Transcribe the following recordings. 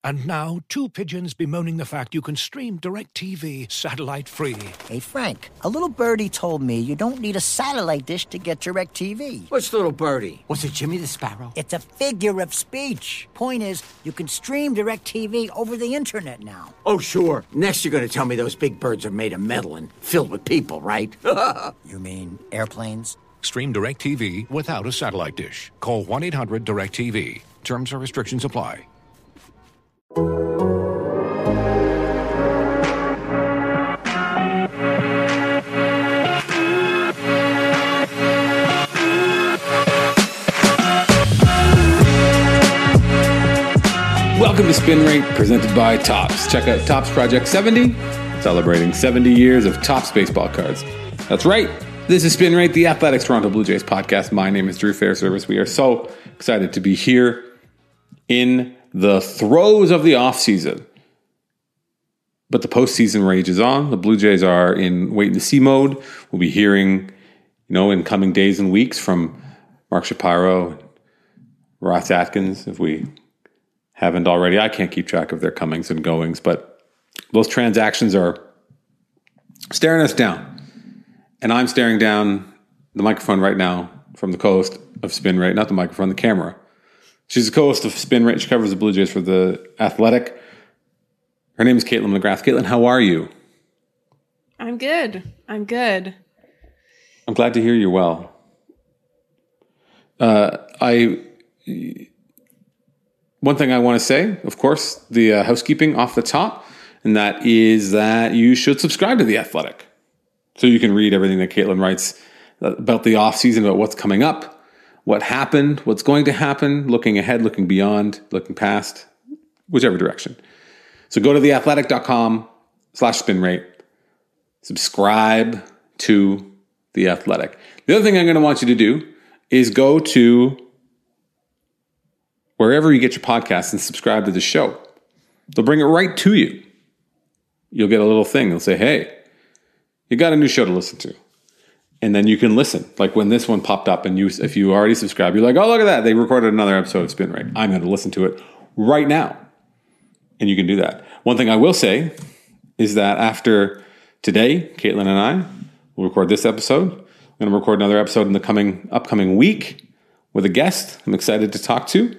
And now, two pigeons bemoaning the fact you can stream DirecTV satellite-free. Hey, Frank, a little birdie told me you don't need a satellite dish to get DirecTV. What's little birdie? Was it Jimmy the Sparrow? It's a figure of speech. Point is, you can stream DirecTV over the internet now. Oh, sure. Next you're going to tell me those big birds are made of metal and filled with people, right? You mean airplanes? Stream DirecTV without a satellite dish. Call 1-800-DirecTV. Terms or restrictions apply. Welcome to Spin Rate, presented by Topps. Check out Topps Project 70, celebrating 70 years of Topps baseball cards. That's right. This is Spin Rate, the Athletics Toronto Blue Jays podcast. My name is Drew Fairservice. We are so excited to be here in the throes of the offseason. But the postseason rages on. The Blue Jays are in wait-and-see mode. We'll be hearing, in coming days and weeks from Mark Shapiro, Ross Atkins, if we haven't already. I can't keep track of their comings and goings, but those transactions are staring us down. And I'm staring down the microphone right now from the co-host of Spin Rate, not the microphone, the camera. She's the co-host of Spin Rate. She covers the Blue Jays for The Athletic. Her name is Caitlin McGrath. Caitlin, how are you? I'm good. I'm glad to hear you're well. One thing I want to say, of course, the housekeeping off the top, and that is that you should subscribe to The Athletic so you can read everything that Caitlin writes about the offseason, about what's coming up, what happened, what's going to happen, looking ahead, looking beyond, looking past, whichever direction. So go to theathletic.com/spinrate. Subscribe to The Athletic. The other thing I'm going to want you to do is go to wherever you get your podcasts and subscribe to the show. They'll bring it right to you. You'll get a little thing. They'll say, hey, you got a new show to listen to. And then you can listen. Like when this one popped up and if you already subscribe, you're like, oh, look at that. They recorded another episode of Spin Rate. I'm going to listen to it right now. And you can do that. One thing I will say is that after today, Caitlin and I will record this episode. I'm going to record another episode in the upcoming week with a guest I'm excited to talk to.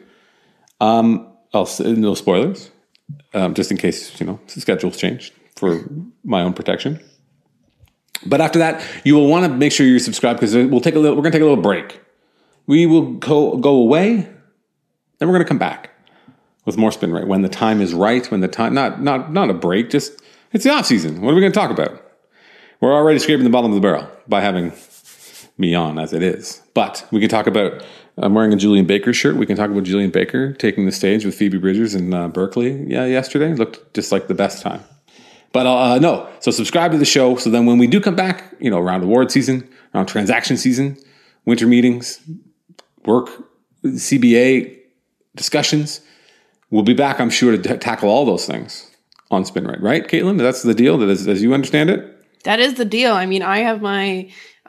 No spoilers, just in case, the schedule's changed for my own protection. But after that, you will want to make sure you're subscribed because we're going to take a little break. We will go away, then we're going to come back with more Spin Rate when the time is right, when the time, not a break, just, it's the off season. What are we going to talk about? We're already scraping the bottom of the barrel by having me on as it is. But we can talk about, I'm wearing a Julian Baker shirt. We can talk about Julian Baker taking the stage with Phoebe Bridgers in Berkeley yesterday. It looked just like the best time. But no, so subscribe to the show. So then when we do come back, around award season, around transaction season, winter meetings, work, CBA discussions, we'll be back, I'm sure, to tackle all those things on Spin Rate. Right, Caitlin? That's the deal, as you understand it? That is the deal. I mean, I have my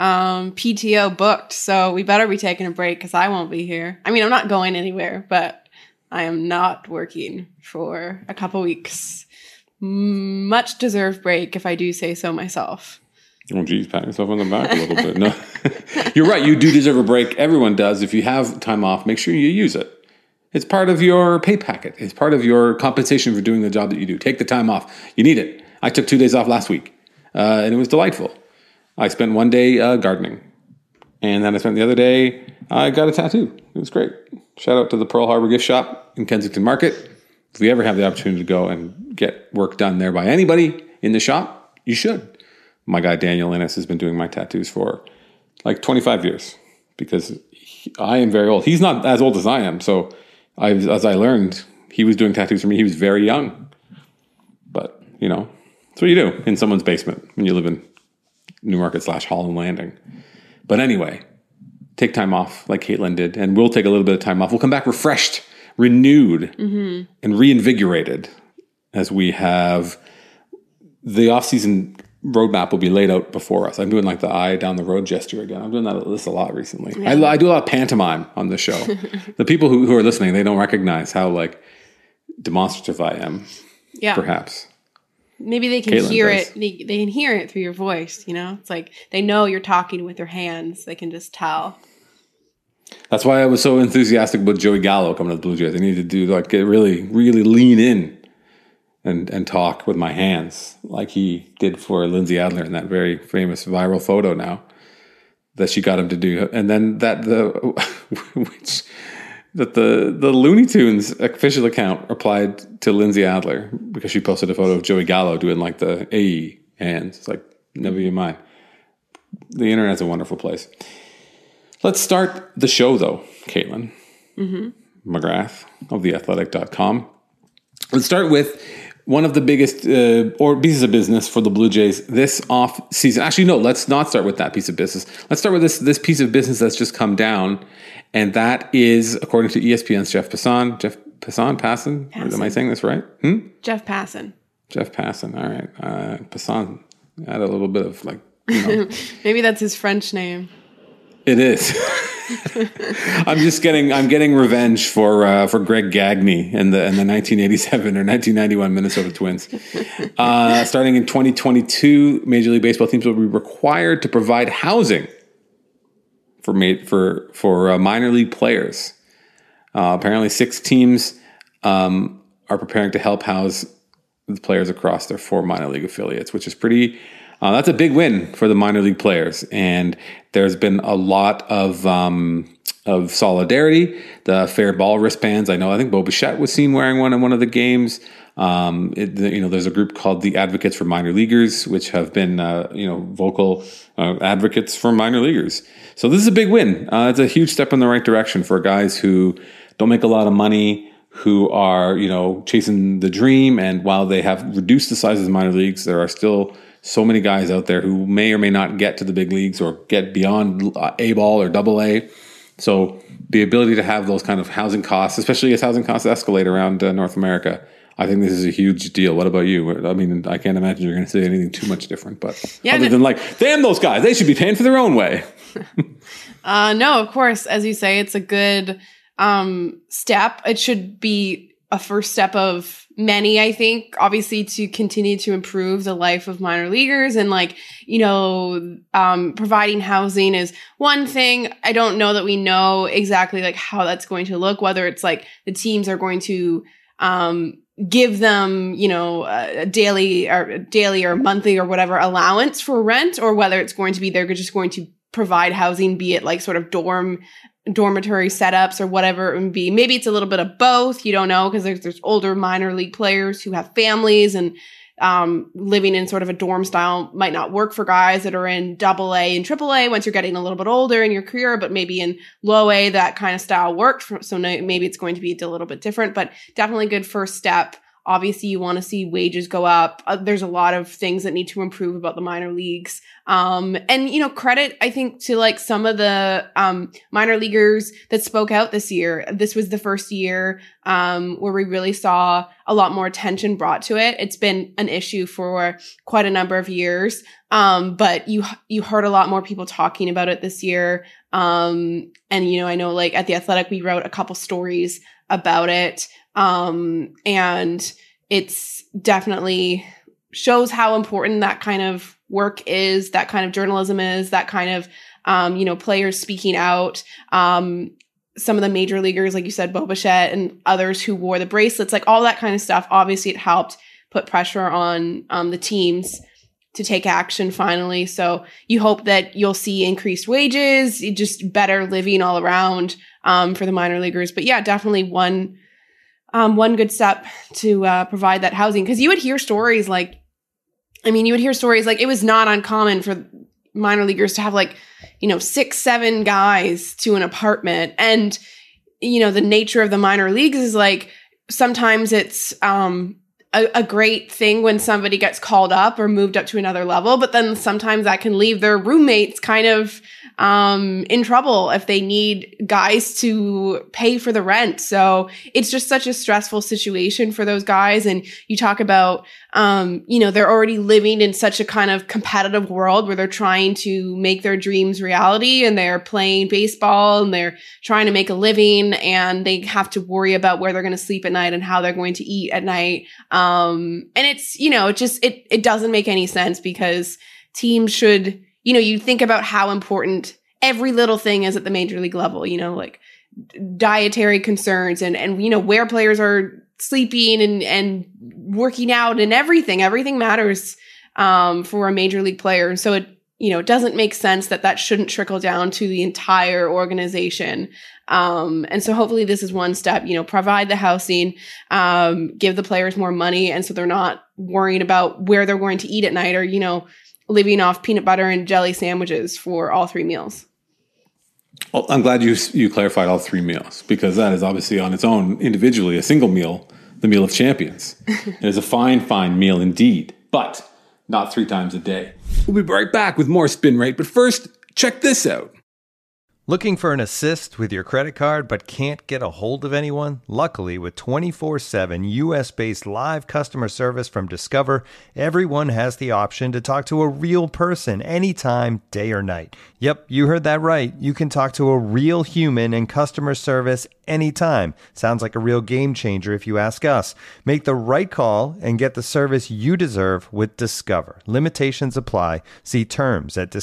PTO booked, so we better be taking a break because I won't be here. I mean, I'm not going anywhere, but I am not working for a couple weeks. Much deserved break, if I do say so myself. Oh, geez, pat yourself on the back a little bit. No, you're right. You do deserve a break. Everyone does. If you have time off, make sure you use it. It's part of your pay packet. It's part of your compensation for doing the job that you do. Take the time off. You need it. I took 2 days off last week, and it was delightful. I spent one day gardening, and then I spent the other day, I got a tattoo. It was great. Shout out to the Pearl Harbor gift shop in Kensington Market. If we ever have the opportunity to go and get work done there by anybody in the shop, you should. My guy Daniel Innes has been doing my tattoos for like 25 years because I am very old. He's not as old as I am. So as I learned, he was doing tattoos for me. He was very young. But, that's what you do in someone's basement when you live in Newmarket/Holland Landing. But anyway, take time off like Caitlin did. And we'll take a little bit of time off. We'll come back refreshed, renewed, and reinvigorated as we have the off-season roadmap will be laid out before us. I'm doing like the eye down the road gesture again. I'm doing this a lot recently. Yeah. I do a lot of pantomime on the show. The people who are listening, they don't recognize how like demonstrative I am. Yeah. Perhaps. Maybe they can Caitlin hear does. it. They can hear it through your voice, you know? It's like they know you're talking with your hands. They can just tell. That's why I was so enthusiastic about Joey Gallo coming to the Blue Jays. I needed to do really, really lean in and talk with my hands like he did for Lindsay Adler in that very famous viral photo now that she got him to do. And then the Looney Tunes official account replied to Lindsay Adler because she posted a photo of Joey Gallo doing like the AE hands. It's like, never you mind. The internet's a wonderful place. Let's start the show though, Caitlin McGrath of theathletic.com. Let's start with one of the biggest or pieces of business for the Blue Jays this off season. Actually, no, let's not start with that piece of business. Let's start with this piece of business that's just come down. And that is, according to ESPN's Jeff Passan. Passan? Am I saying this right? Jeff Passan. Jeff Passan. All right. Passan. Add a little bit of Maybe that's his French name. It is. I'm getting revenge for Greg Gagne and the 1987 or 1991 Minnesota Twins. Starting in 2022, Major League Baseball teams will be required to provide housing for minor league players. Apparently, 6 teams are preparing to help house the players across their 4 minor league affiliates, which is pretty. That's a big win for the minor league players, and there's been a lot of solidarity. The fair ball wristbands. I think Bo Bichette was seen wearing one in one of the games. There's a group called the Advocates for Minor Leaguers, which have been vocal advocates for minor leaguers. So this is a big win. It's a huge step in the right direction for guys who don't make a lot of money, who are chasing the dream. And while they have reduced the size of the minor leagues, there are still so many guys out there who may or may not get to the big leagues or get beyond A-ball or AA. So the ability to have those kind of housing costs, especially as housing costs escalate around North America, I think this is a huge deal. What about you? I mean, I can't imagine you're going to say anything too much different, but other than damn those guys, they should be paying for their own way. No, of course, as you say, it's a good step. It should be a first step of many, I think, obviously, to continue to improve the life of minor leaguers. And providing housing is one thing. I don't know that we know exactly how that's going to look, whether it's the teams are going to give them, a daily or monthly or whatever allowance for rent, or whether it's going to be they're just going to provide housing, be it sort of dormitory setups or whatever it would be. Maybe it's a little bit of both. You don't know, because there's older minor league players who have families, and living in sort of a dorm style might not work for guys that are in AA and AAA once you're getting a little bit older in your career, but maybe in low A, that kind of style worked. So maybe it's going to be a little bit different, but definitely a good first step. Obviously, you want to see wages go up. There's a lot of things that need to improve about the minor leagues. Credit, I think, to some of the minor leaguers that spoke out this year. This was the first year where we really saw a lot more attention brought to it. It's been an issue for quite a number of years, but you heard a lot more people talking about it this year. I know at The Athletic, we wrote a couple stories about it. And it's definitely shows how important that kind of work is, that kind of journalism is, that kind of, players speaking out. Some of the major leaguers, like you said, Bo Bichette and others who wore the bracelets, all that kind of stuff. Obviously, it helped put pressure on the teams to take action finally. So you hope that you'll see increased wages, just better living all around for the minor leaguers. But yeah, definitely one good step to provide that housing. Because you would hear stories it was not uncommon for minor leaguers to have 6-7 guys to an apartment. And, the nature of the minor leagues is sometimes it's a great thing when somebody gets called up or moved up to another level, but then sometimes that can leave their roommates kind of in trouble if they need guys to pay for the rent. So it's just such a stressful situation for those guys. And you talk about, they're already living in such a kind of competitive world where they're trying to make their dreams reality, and they're playing baseball and they're trying to make a living, and they have to worry about where they're going to sleep at night and how they're going to eat at night. And it's, it doesn't make any sense, because teams should, you think about how important every little thing is at the major league level, like dietary concerns and where players are sleeping and working out and everything matters for a major league player. And so it doesn't make sense that shouldn't trickle down to the entire organization. And so hopefully this is one step, provide the housing, give the players more money. And so they're not worrying about where they're going to eat at night, or, living off peanut butter and jelly sandwiches for all 3 meals. Well, I'm glad you clarified all 3 meals, because that is obviously on its own individually a single meal, the meal of champions. It is a fine meal indeed, but not 3 times a day. We'll be right back with more Spin Rate, but first, check this out. Looking for an assist with your credit card but can't get a hold of anyone? Luckily, with 24/7 US-based live customer service from Discover, everyone has the option to talk to a real person anytime, day or night. Yep, you heard that right. You can talk to a real human in customer service anytime. Sounds like a real game changer if you ask us. Make the right call and get the service you deserve with Discover. Limitations apply. See terms at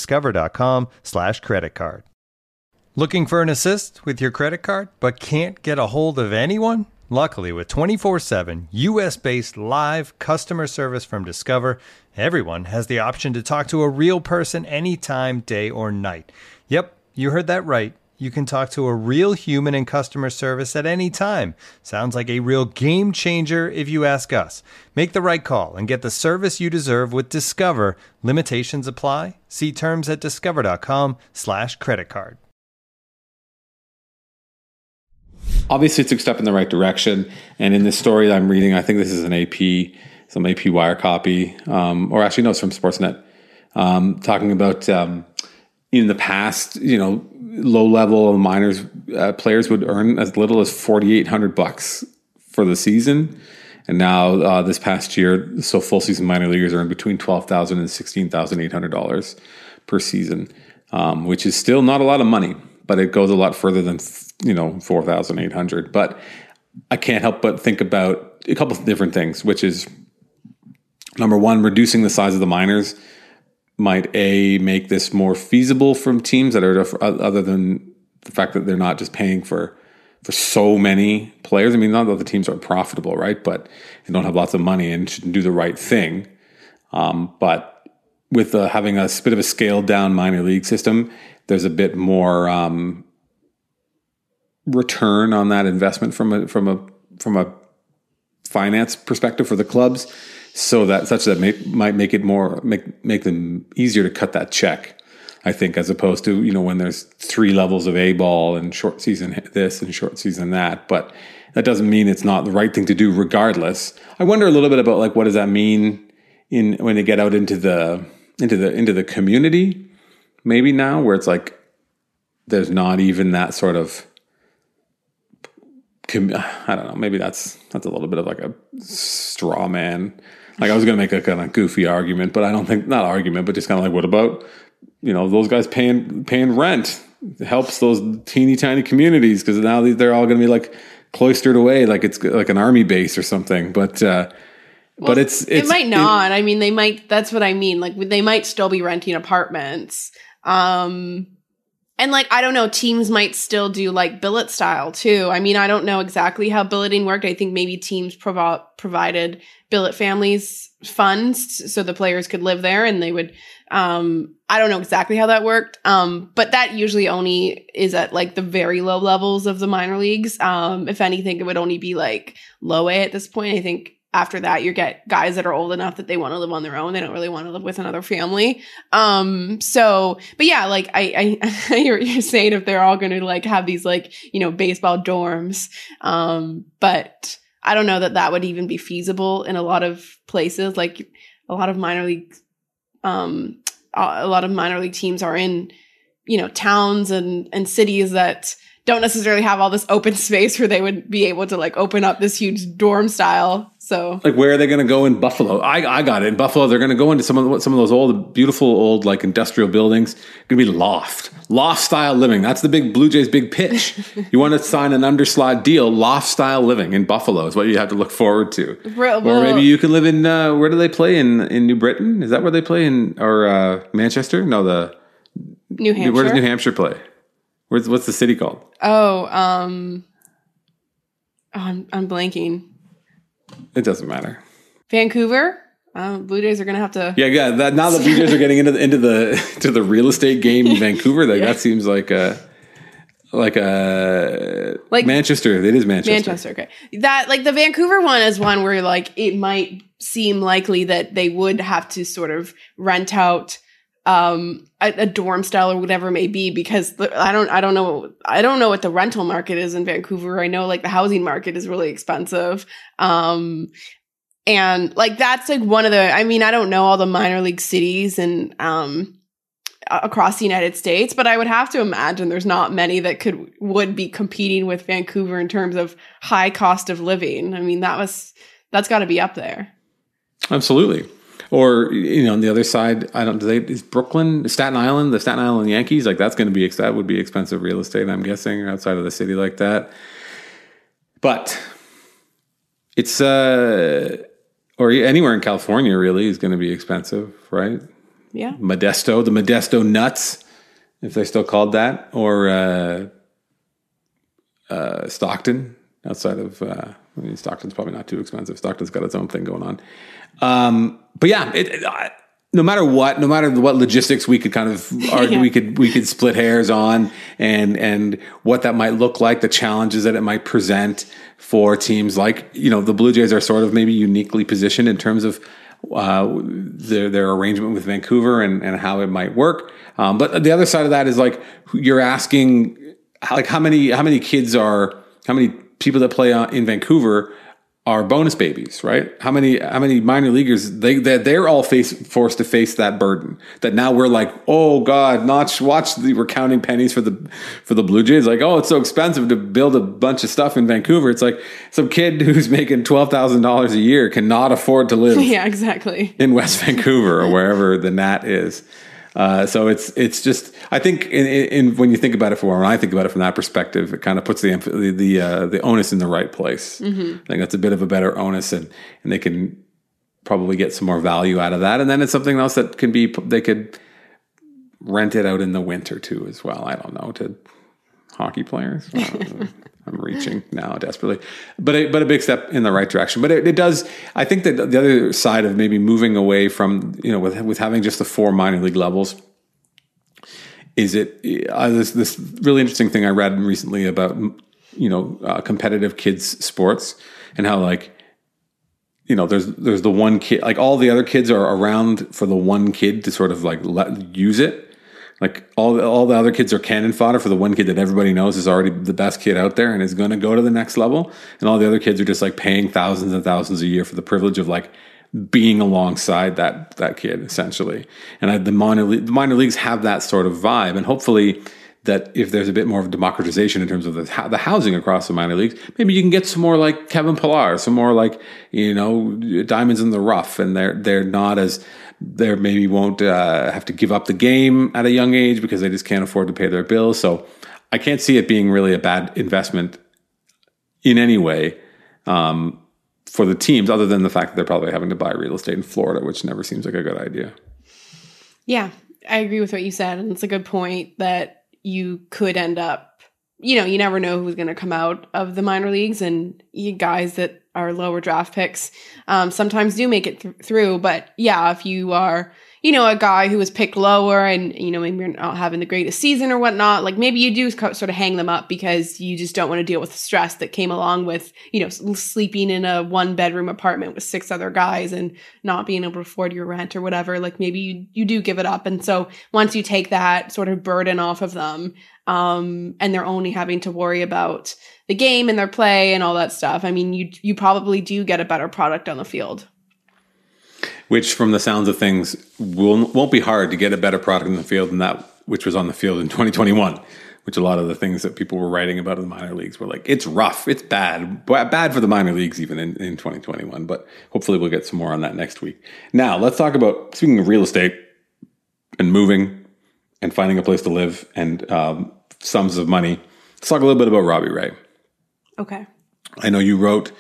discover.com/creditcard. Looking for an assist with your credit card but can't get a hold of anyone? Luckily, with 24/7 US-based live customer service from Discover, everyone has the option to talk to a real person anytime, day or night. Yep, you heard that right. You can talk to a real human in customer service at any time. Sounds like a real game changer if you ask us. Make the right call and get the service you deserve with Discover. Limitations apply. See terms at discover.com/creditcard. Obviously, it's a step in the right direction. And in this story that I'm reading, I think this is some AP Wire copy, or actually, no, it's from Sportsnet, talking about in the past, low-level minors players would earn as little as $4,800 for the season. And now this past year, so full season minor leaguers earn between $12,000 and $16,800 per season, which is still not a lot of money, but it goes a lot further than $4,800. But I can't help but think about a couple of different things, which is, number one, reducing the size of the minors might make this more feasible from teams that are, other than the fact that they're not just paying for so many players. I mean, not that the teams aren't profitable, right? But they don't have lots of money and shouldn't do the right thing. But with having a bit of a scaled down minor league system, there's a bit more return on that investment from a finance perspective for the clubs, such that might make it make them easier to cut that check, I think, as opposed to when there's 3 levels of A ball and short season this and short season that. But that doesn't mean it's not the right thing to do regardless. I wonder a little bit about what does that mean when they get out into the community, maybe now, where it's like there's not even that sort of, I don't know, maybe that's a little bit of like a straw man. Like, I was going to make a kind of goofy argument, but I don't think, not argument, but just kind of like, what about, those guys paying rent? It helps those teeny tiny communities, because now they're all going to be like cloistered away, like it's like an army base or something. But it might not. I mean, they might, that's what I mean. Like, they might still be renting apartments. And I don't know, teams might still do billet style too. I mean, I don't know exactly how billeting worked. I think maybe teams provided billet families funds so the players could live there, and they would, I don't know exactly how that worked. But that usually only is at the very low levels of the minor leagues. If anything, it would only be low A at this point. I think after that, you get guys that are old enough that they want to live on their own. They don't really want to live with another family. But yeah, I hear what you're saying, if they're all going to have these baseball dorms. But I don't know that would even be feasible in a lot of places. A lot of minor league teams are in towns and cities that don't necessarily have all this open space where they would be able to like open up this huge dorm style. So like, where are they going to go in Buffalo? I got it. In Buffalo, they're going to go into some of those old, beautiful old like industrial buildings. It's going to be loft style living. That's the big Blue Jays' big pitch. You want to sign an underslot deal, loft style living in Buffalo is what you have to look forward to. Or maybe you can live in where do they play in New Britain? Is that where they play or Manchester? No, the New Hampshire. Where does New Hampshire play? What's the city called? I'm blanking. It doesn't matter. Vancouver. Blue Jays are going to have to. Yeah. Now the Blue Jays are getting into the real estate game in Vancouver. That seems like Manchester. It is Manchester. Manchester. Okay. That like the Vancouver one is one where like it might seem likely that they would have to sort of rent out a dorm style or whatever it may be, because I don't know what the rental market is in Vancouver. I know like the housing market is really expensive. And like that's like one of the, I mean, I don't know all the minor league cities and across the United States, but I would have to imagine there's not many that would be competing with Vancouver in terms of high cost of living. I mean, that's got to be up there. Absolutely. Or, on the other side, is Brooklyn, Staten Island, the Staten Island Yankees, like that would be expensive real estate, I'm guessing, outside of the city like that. But it's, or anywhere in California really is going to be expensive, right? Yeah. the Modesto Nuts, if they're still called that, or Stockton, outside of, Stockton's probably not too expensive. Stockton's got its own thing going on. But yeah, no matter what logistics we could kind of argue, we could split hairs on and what that might look like, the challenges that it might present for teams like, the Blue Jays are sort of maybe uniquely positioned in terms of their arrangement with Vancouver and how it might work. But the other side of that is like, you're asking like how many people that play in Vancouver are bonus babies, right? How many minor leaguers they're all forced to face that burden that now we're like, oh God, we're counting pennies for the Blue Jays. Like, oh, it's so expensive to build a bunch of stuff in Vancouver. It's like some kid who's making $12,000 a year cannot afford to live exactly in West Vancouver or wherever the Nat is. So it's just, I think in when you think about it when I think about it from that perspective, it kind of puts the onus in the right place. Mm-hmm. I think that's a bit of a better onus, and they can probably get some more value out of that. And then it's something else that they could rent it out in the winter too, as well. I don't know, to hockey players. I'm reaching now desperately, but a big step in the right direction. But it does. I think that the other side of maybe moving away from with having just the 4 minor league levels is this really interesting thing I read recently about competitive kids sports and how there's the one kid, like all the other kids are around for the one kid to sort of like use it. Like all the other kids are cannon fodder for the one kid that everybody knows is already the best kid out there and is going to go to the next level. And all the other kids are just like paying thousands and thousands a year for the privilege of like being alongside that kid, essentially. And the minor leagues have that sort of vibe. And hopefully that if there's a bit more of democratization in terms of the housing across the minor leagues, maybe you can get some more like Kevin Pillar, some more like, diamonds in the rough. And they're not as... They maybe won't have to give up the game at a young age because they just can't afford to pay their bills. So I can't see it being really a bad investment in any way for the teams, other than the fact that they're probably having to buy real estate in Florida, which never seems like a good idea. Yeah, I agree with what you said. And it's a good point that you could end up, you never know who's going to come out of the minor leagues, and you guys that are lower draft picks sometimes do make it through. But yeah, if you are, a guy who was picked lower and, maybe you're not having the greatest season or whatnot, like maybe you do sort of hang them up because you just don't want to deal with the stress that came along with, sleeping in a 1-bedroom apartment with 6 other guys and not being able to afford your rent or whatever. Like maybe you do give it up. And so once you take that sort of burden off of them, and they're only having to worry about the game and their play and all that stuff, I mean, you probably do get a better product on the field. Which, from the sounds of things, won't be hard to get a better product in the field than that which was on the field in 2021, which a lot of the things that people were writing about in the minor leagues were like, it's rough, it's bad for the minor leagues even in 2021. But hopefully we'll get some more on that next week. Now, let's talk about, speaking of real estate and moving and finding a place to live and sums of money, let's talk a little bit about Robbie Ray. Okay. I know you wrote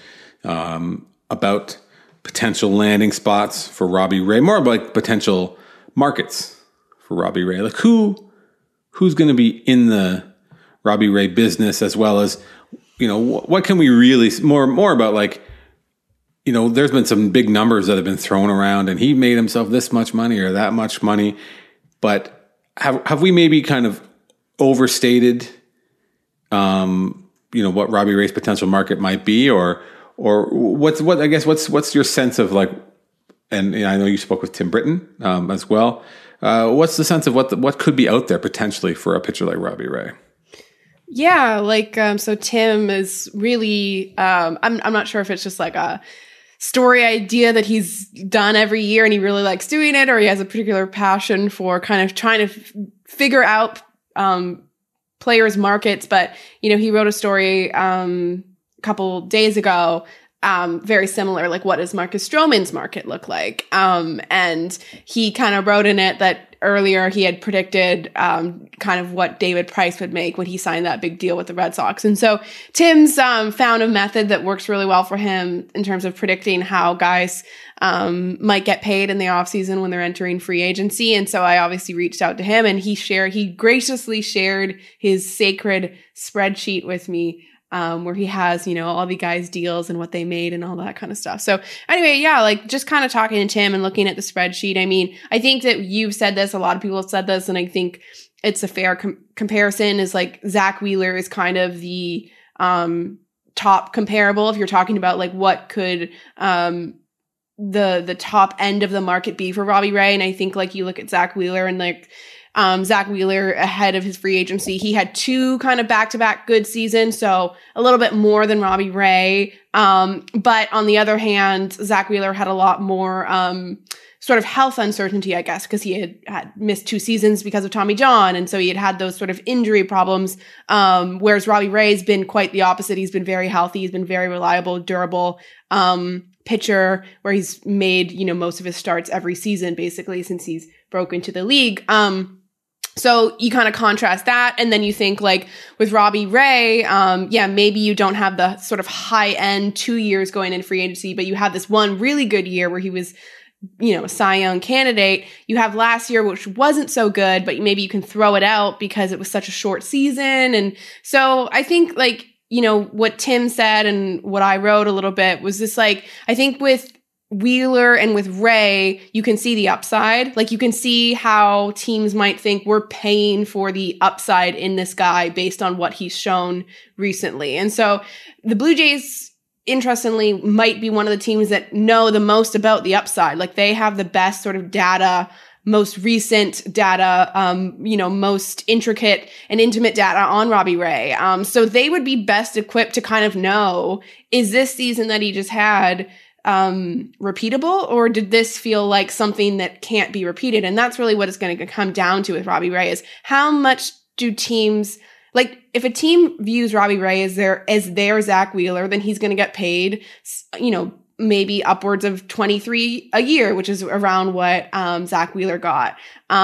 about potential landing spots for Robbie Ray, more about like potential markets for Robbie Ray. Like who's going to be in the Robbie Ray business, as well as, you know, what can we really more about, like, you know, there's been some big numbers that have been thrown around and he made himself this much money or that much money, but have we maybe kind of overstated, you know, what Robbie Ray's potential market might be, or what's your sense of, like, and I know you spoke with Tim Britton as well. What's the sense of what could be out there potentially for a pitcher like Robbie Ray? Yeah, like so Tim is really I'm not sure if it's just like a story idea that he's done every year and he really likes doing it, or he has a particular passion for kind of trying to figure out players' markets. But, you know, he wrote a story a couple days ago, very similar, like, what does Marcus Stroman's market look like? And he kind of wrote in it that earlier he had predicted kind of what David Price would make when he signed that big deal with the Red Sox. And so Tim's found a method that works really well for him in terms of predicting how guys might get paid in the offseason when they're entering free agency. And so I obviously reached out to him, and he graciously shared his sacred spreadsheet with me, where he has, you know, all the guys' deals and what they made and all that kind of stuff. So anyway, yeah, like, just kind of talking to Tim and looking at the spreadsheet. I mean, I think that you've said this, a lot of people have said this, and I think it's a fair comparison, is like Zach Wheeler is kind of the top comparable if you're talking about like what could the top end of the market be for Robbie Ray. And I think, like, you look at Zach Wheeler and like Zach Wheeler ahead of his free agency, he had 2 kind of back-to-back good seasons, so a little bit more than Robbie Ray. But on the other hand, Zach Wheeler had a lot more sort of health uncertainty, I guess, because he had missed 2 seasons because of Tommy John, and so he had those sort of injury problems. Whereas Robbie Ray's been quite the opposite. He's been very healthy. He's been very reliable, durable pitcher, where he's made, you know, most of his starts every season, basically, since he's broke into the league. So you kind of contrast that, and then you think, like, with Robbie Ray, yeah, maybe you don't have the sort of high-end 2 years going in free agency, but you have this one really good year where he was, you know, a Cy Young candidate. You have last year, which wasn't so good, but maybe you can throw it out because it was such a short season. And so I think, like, you know, what Tim said and what I wrote a little bit was this, like, I think with Wheeler and with Ray, you can see the upside. Like, you can see how teams might think we're paying for the upside in this guy based on what he's shown recently. And so the Blue Jays, interestingly, might be one of the teams that know the most about the upside. Like, they have the best sort of data, most recent data, you know, most intricate and intimate data on Robbie Ray. So they would be best equipped to kind of know, is this season that he just had repeatable, or did this feel like something that can't be repeated? And that's really what it's going to come down to with Robbie Ray, is how much do teams, like, if a team views Robbie Ray as their Zach Wheeler, then he's going to get paid, you know, maybe upwards of 23 a year, which is around what Zach Wheeler got.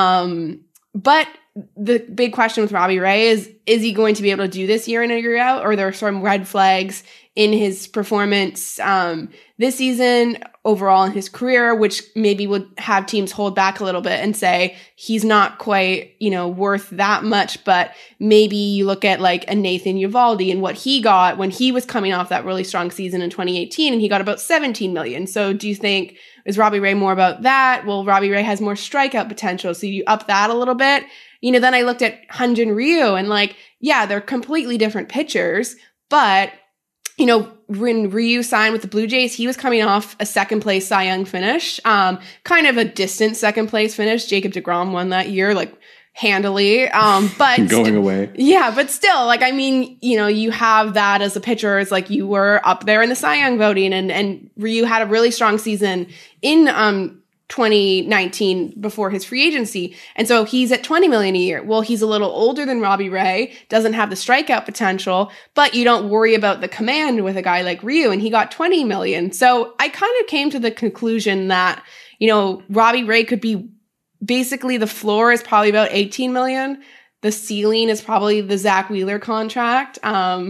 But the big question with Robbie Ray is he going to be able to do this year in and year out, or are there some red flags in his performance this season, overall in his career, which maybe would have teams hold back a little bit and say he's not quite, you know, worth that much. But maybe you look at like a Nathan Eovaldi and what he got when he was coming off that really strong season in 2018, and he got about 17 million. So do you think, is Robbie Ray more about that? Well, Robbie Ray has more strikeout potential, so you up that a little bit. You know, then I looked at Hyun-Jin Ryu and, like, yeah, they're completely different pitchers, but, you know, when Ryu signed with the Blue Jays, he was coming off a second place Cy Young finish, kind of a distant second place finish. Jacob deGrom won that year, like, handily, but going away. Yeah, but still, like, I mean, you know, you have that as a pitcher. It's like you were up there in the Cy Young voting, and Ryu had a really strong season in 2019 before his free agency. And so he's at 20 million a year. Well, he's a little older than Robbie Ray, doesn't have the strikeout potential, but you don't worry about the command with a guy like Ryu, and he got 20 million. So I kind of came to the conclusion that, Robbie Ray could be basically the floor is probably about 18 million. The ceiling is probably the Zach Wheeler contract.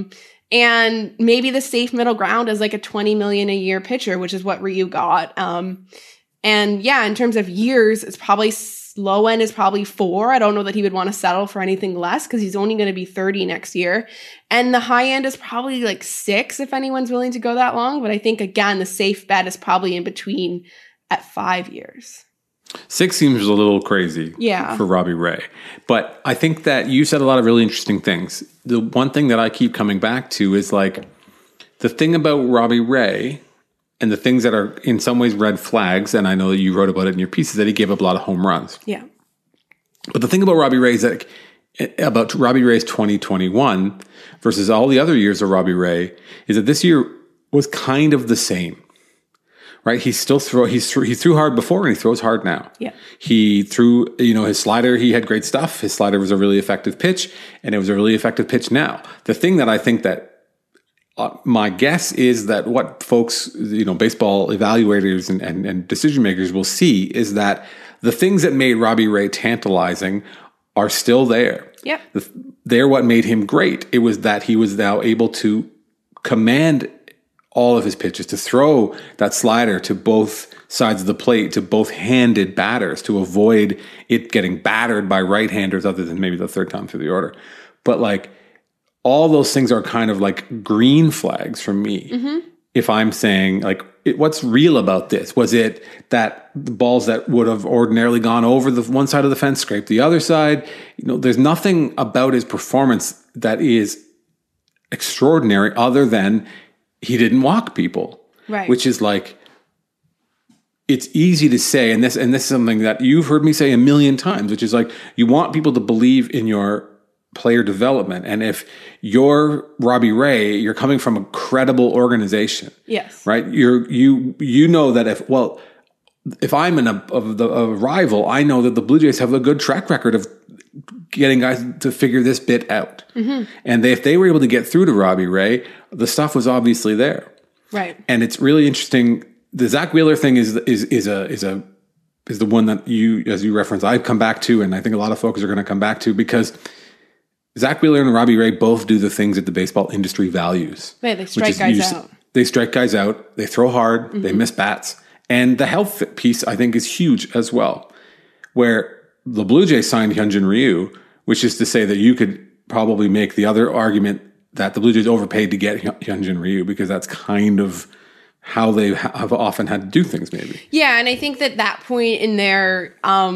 And maybe the safe middle ground is like a 20 million a year pitcher, which is what Ryu got. And yeah, in terms of years, it's probably low end is probably 4. I don't know that he would want to settle for anything less because he's only going to be 30 next year. And the high end is probably like 6 if anyone's willing to go that long. But I think, again, the safe bet is probably in between at 5 years. 6 seems a little crazy for Robbie Ray. But I think that you said a lot of really interesting things. The one thing that I keep coming back to is like the thing about Robbie Ray and the things that are in some ways red flags, and I know that you wrote about it in your piece, is that he gave up a lot of home runs. Yeah. But the thing about Robbie Ray is that about Robbie Ray's 2021 versus all the other years of Robbie Ray is that this year was kind of the same. Right, he threw hard before and he throws hard now. Yeah, he threw his slider. He had great stuff. His slider was a really effective pitch, and it was a really effective pitch now. The thing that I think that my guess is that what folks, baseball evaluators and decision makers will see is that the things that made Robbie Ray tantalizing are still there. Yep, they're what made him great. It was that he was now able to command all of his pitches, to throw that slider to both sides of the plate, to both handed batters, to avoid it getting battered by right-handers other than maybe the third time through the order. But like all those things are kind of like green flags for me. Mm-hmm. If I'm saying like, what's real about this? Was it that the balls that would have ordinarily gone over the one side of the fence scraped the other side? There's nothing about his performance that is extraordinary other than he didn't walk people, right? Which is like, it's easy to say, and this is something that you've heard me say a million times, which is like, you want people to believe in your player development. And if you're Robbie Ray, you're coming from a credible organization. Yes. Right? You know that if I'm a rival, I know that the Blue Jays have a good track record of getting guys to figure this bit out. Mm-hmm. And if they were able to get through to Robbie Ray, the stuff was obviously there. Right. And it's really interesting. The Zach Wheeler thing is the one that you, as you referenced, I've come back to, and I think a lot of folks are going to come back to, because Zach Wheeler and Robbie Ray both do the things that the baseball industry values. Right, they strike guys out. They strike guys out. They throw hard. Mm-hmm. They miss bats. And the health piece, I think, is huge as well, where the Blue Jays signed Hyunjin Ryu, which is to say that you could probably make the other argument that the Blue Jays overpaid to get Hyunjin Ryu, because that's kind of how they have often had to do things, maybe. Yeah, and I think that point in their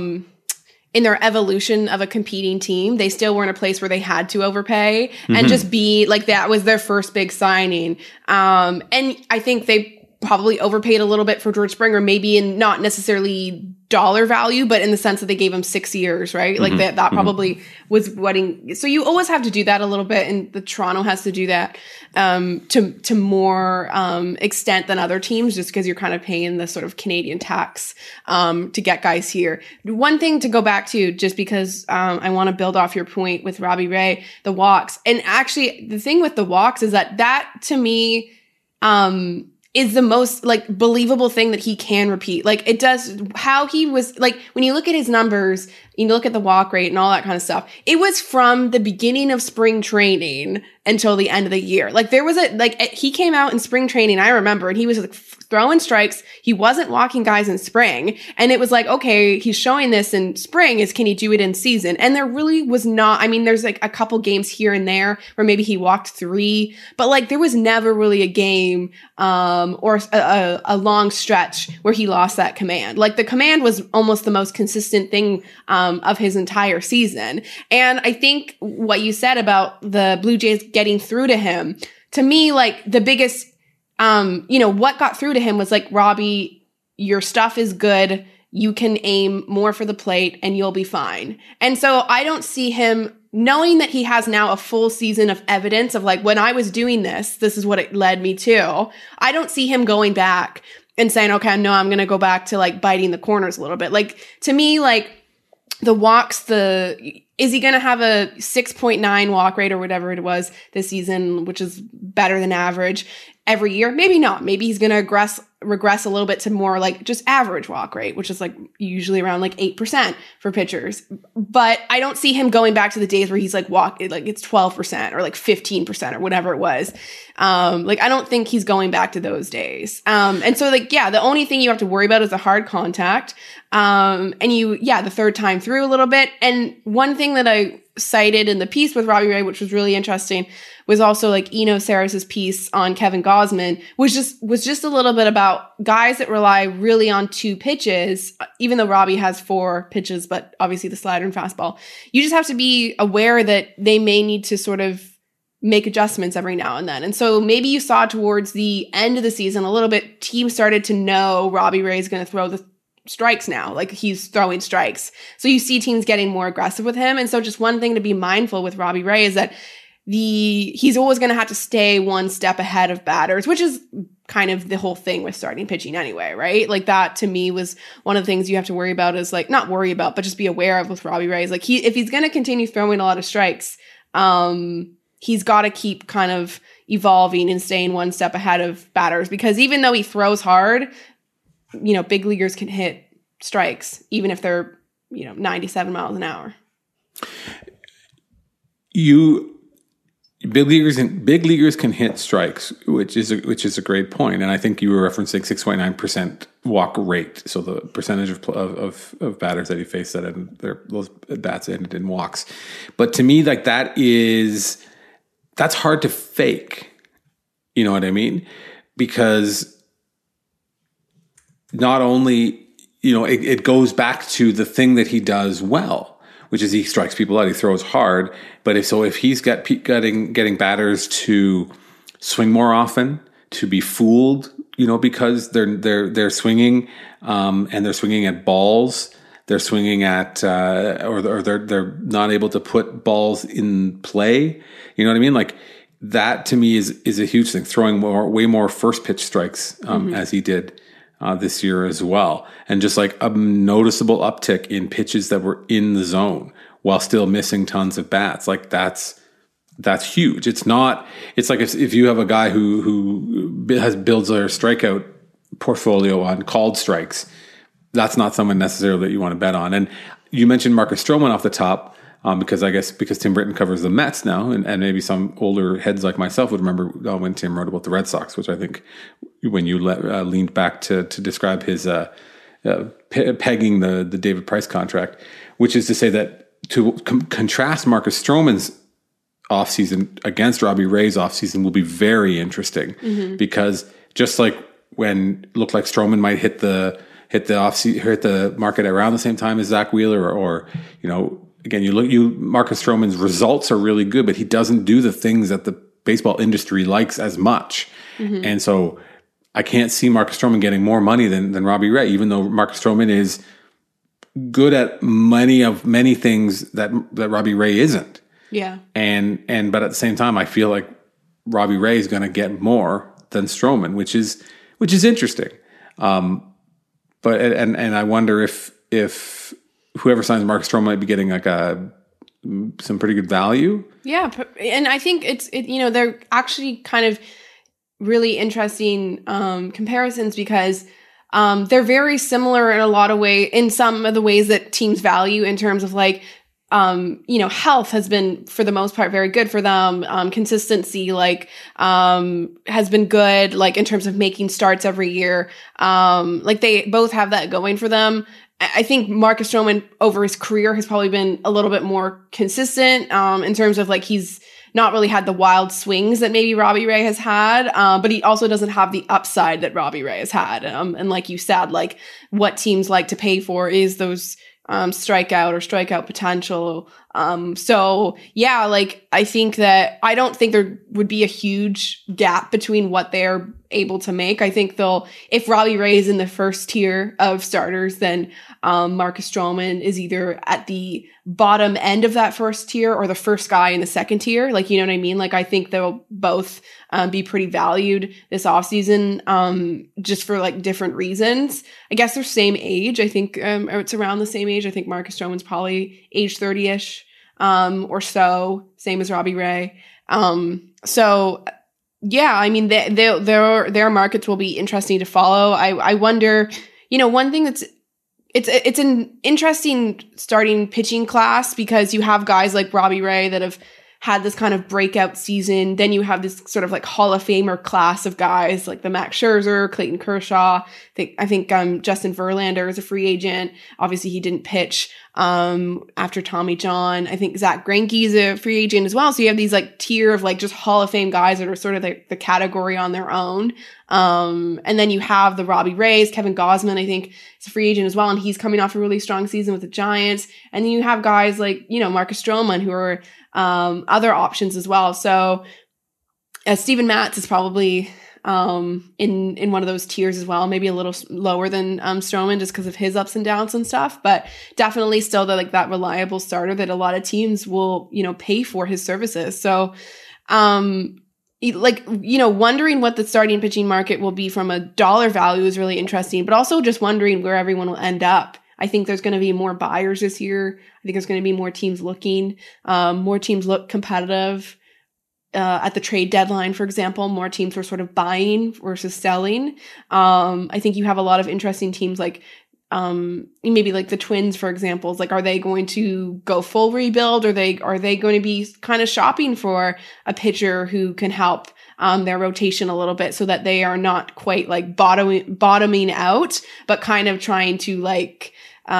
evolution of a competing team, they still were in a place where they had to overpay and just be like, that was their first big signing. And I think they probably overpaid a little bit for George Springer, maybe in not necessarily dollar value, but in the sense that they gave him 6 years, right? Like that probably was so you always have to do that a little bit, and the Toronto has to do that to more extent than other teams, just because you're kind of paying the sort of Canadian tax to get guys here. One thing to go back to, just because I want to build off your point with Robbie Ray, the walks. And actually, the thing with the walks is that to me, is the most like believable thing that he can repeat. Like it does how he was like, when you look at his numbers, you look at the walk rate and all that kind of stuff. It was from the beginning of spring training until the end of the year. Like there was he came out in spring training, I remember, and he was like throwing strikes. He wasn't walking guys in spring. And it was like, okay, he's showing this in spring, can he do it in season? And there really was not, I mean, there's like a couple games here and there where maybe he walked 3, but like there was never really a game, or a long stretch where he lost that command. Like the command was almost the most consistent thing, of his entire season. And I think what you said about the Blue Jays getting through to him, to me, like the biggest, what got through to him was like, Robbie, your stuff is good. You can aim more for the plate and you'll be fine. And so I don't see him, knowing that he has now a full season of evidence of like, when I was doing this is what it led me to. I don't see him going back and saying, okay, no, I'm going to go back to like biting the corners a little bit. Like to me, like the walks, is he going to have a 6.9 walk rate or whatever it was this season, which is better than average every year? Maybe not. Maybe he's going to regress a little bit to more like just average walk rate, which is like usually around like 8% for pitchers. But I don't see him going back to the days where he's like like it's 12% or like 15% or whatever it was. Like I don't think he's going back to those days. And so like, yeah, the only thing you have to worry about is the hard contact. And the third time through a little bit. And one thing that I cited in the piece with Robbie Ray, which was really interesting, was also like Eno Sarris's piece on Kevin Gausman, was just a little bit about guys that rely really on 2 pitches, even though Robbie has 4 pitches, but obviously the slider and fastball. You just have to be aware that they may need to sort of make adjustments every now and then. And so maybe you saw towards the end of the season a little bit, teams started to know Robbie Ray is going to throw the strikes now, like he's throwing strikes. So you see teams getting more aggressive with him. And so just one thing to be mindful with Robbie Ray is that he's always going to have to stay one step ahead of batters, which is kind of the whole thing with starting pitching anyway, right? Like that to me was one of the things you have to worry about, is like not worry about, but just be aware of with Robbie Ray. Is like if he's going to continue throwing a lot of strikes, he's got to keep kind of evolving and staying one step ahead of batters, because even though he throws hard, big leaguers can hit strikes, even if they're, 97 miles an hour. Big leaguers can hit strikes, which is a great point. And I think you were referencing 6.9% walk rate. So the percentage of batters that he faced that those bats ended in walks. But to me, like that's hard to fake. You know what I mean? Because not only, it goes back to the thing that he does well, which is he strikes people out, he throws hard. But if he's getting batters to swing more often, to be fooled, because they're swinging, and they're swinging at balls, they're swinging at, or they're not able to put balls in play. You know what I mean? Like that to me is a huge thing. Throwing way more first pitch strikes, as he did this year as well. And just like a noticeable uptick in pitches that were in the zone while still missing tons of bats. Like that's huge. It's like if you have a guy who builds their strikeout portfolio on called strikes, that's not someone necessarily that you want to bet on. And you mentioned Marcus Stroman off the top, because Tim Britton covers the Mets now, and maybe some older heads like myself would remember when Tim wrote about the Red Sox, which I think when you leaned back to describe his pegging the David Price contract, which is to say that to contrast Marcus Stroman's offseason against Robbie Ray's offseason will be very interesting, because just like when it looked like Stroman might hit the market around the same time as Zach Wheeler, or again, Marcus Stroman's results are really good, but he doesn't do the things that the baseball industry likes as much. And so I can't see Marcus Stroman getting more money than Robbie Ray, even though Marcus Stroman is good at many things that Robbie Ray isn't. Yeah. But at the same time, I feel like Robbie Ray is going to get more than Stroman, which is interesting. But I wonder if whoever signs Marcus Stroman might be getting like some pretty good value. Yeah, and I think they're actually kind of really interesting comparisons, because they're very similar in a lot of ways, in some of the ways that teams value, in terms of like, health has been for the most part very good for them. Consistency, has been good, like in terms of making starts every year. They both have that going for them. I think Marcus Stroman over his career has probably been a little bit more consistent, in terms of like he's not really had the wild swings that maybe Robbie Ray has had, but he also doesn't have the upside that Robbie Ray has had. And like you said, like what teams like to pay for is those strikeout potential. So yeah, like I think that I don't think there would be a huge gap between what they're able to make. I think if Robbie Ray is in the first tier of starters, then Marcus Stroman is either at the bottom end of that first tier or the first guy in the second tier. Like, you know what I mean? Like, I think they'll both be pretty valued this offseason, just for like different reasons. I guess they're same age. I think it's around the same age. I think Marcus Stroman's probably age 30-ish or so, same as Robbie Ray. So yeah, I mean, their markets will be interesting to follow. I wonder, one thing it's an interesting starting pitching class because you have guys like Robbie Ray that have had this kind of breakout season. Then you have this sort of like Hall of Famer class of guys like the Max Scherzer, Clayton Kershaw. I think Justin Verlander is a free agent. Obviously, he didn't pitch after Tommy John. I think Zach Greinke is a free agent as well. So you have these like tier of like just Hall of Fame guys that are sort of the category on their own. And then you have the Robbie Rays, Kevin Gausman, I think is a free agent as well. And he's coming off a really strong season with the Giants. And then you have guys like, Marcus Stroman who are other options as well. So Steven Matz is probably in one of those tiers as well, maybe a little lower than Stroman just because of his ups and downs and stuff, but definitely still that reliable starter that a lot of teams will pay for his services. So wondering what the starting pitching market will be from a dollar value is really interesting, but also just wondering where everyone will end up. I think there's going to be more buyers this year. I think there's going to be more teams looking. More teams look competitive at the trade deadline, for example. More teams were sort of buying versus selling. I think you have a lot of interesting teams like maybe like the Twins, for example. Like, are they going to go full rebuild? Or are they going to be kind of shopping for a pitcher who can help their rotation a little bit so that they are not quite like bottoming out, but kind of trying to like,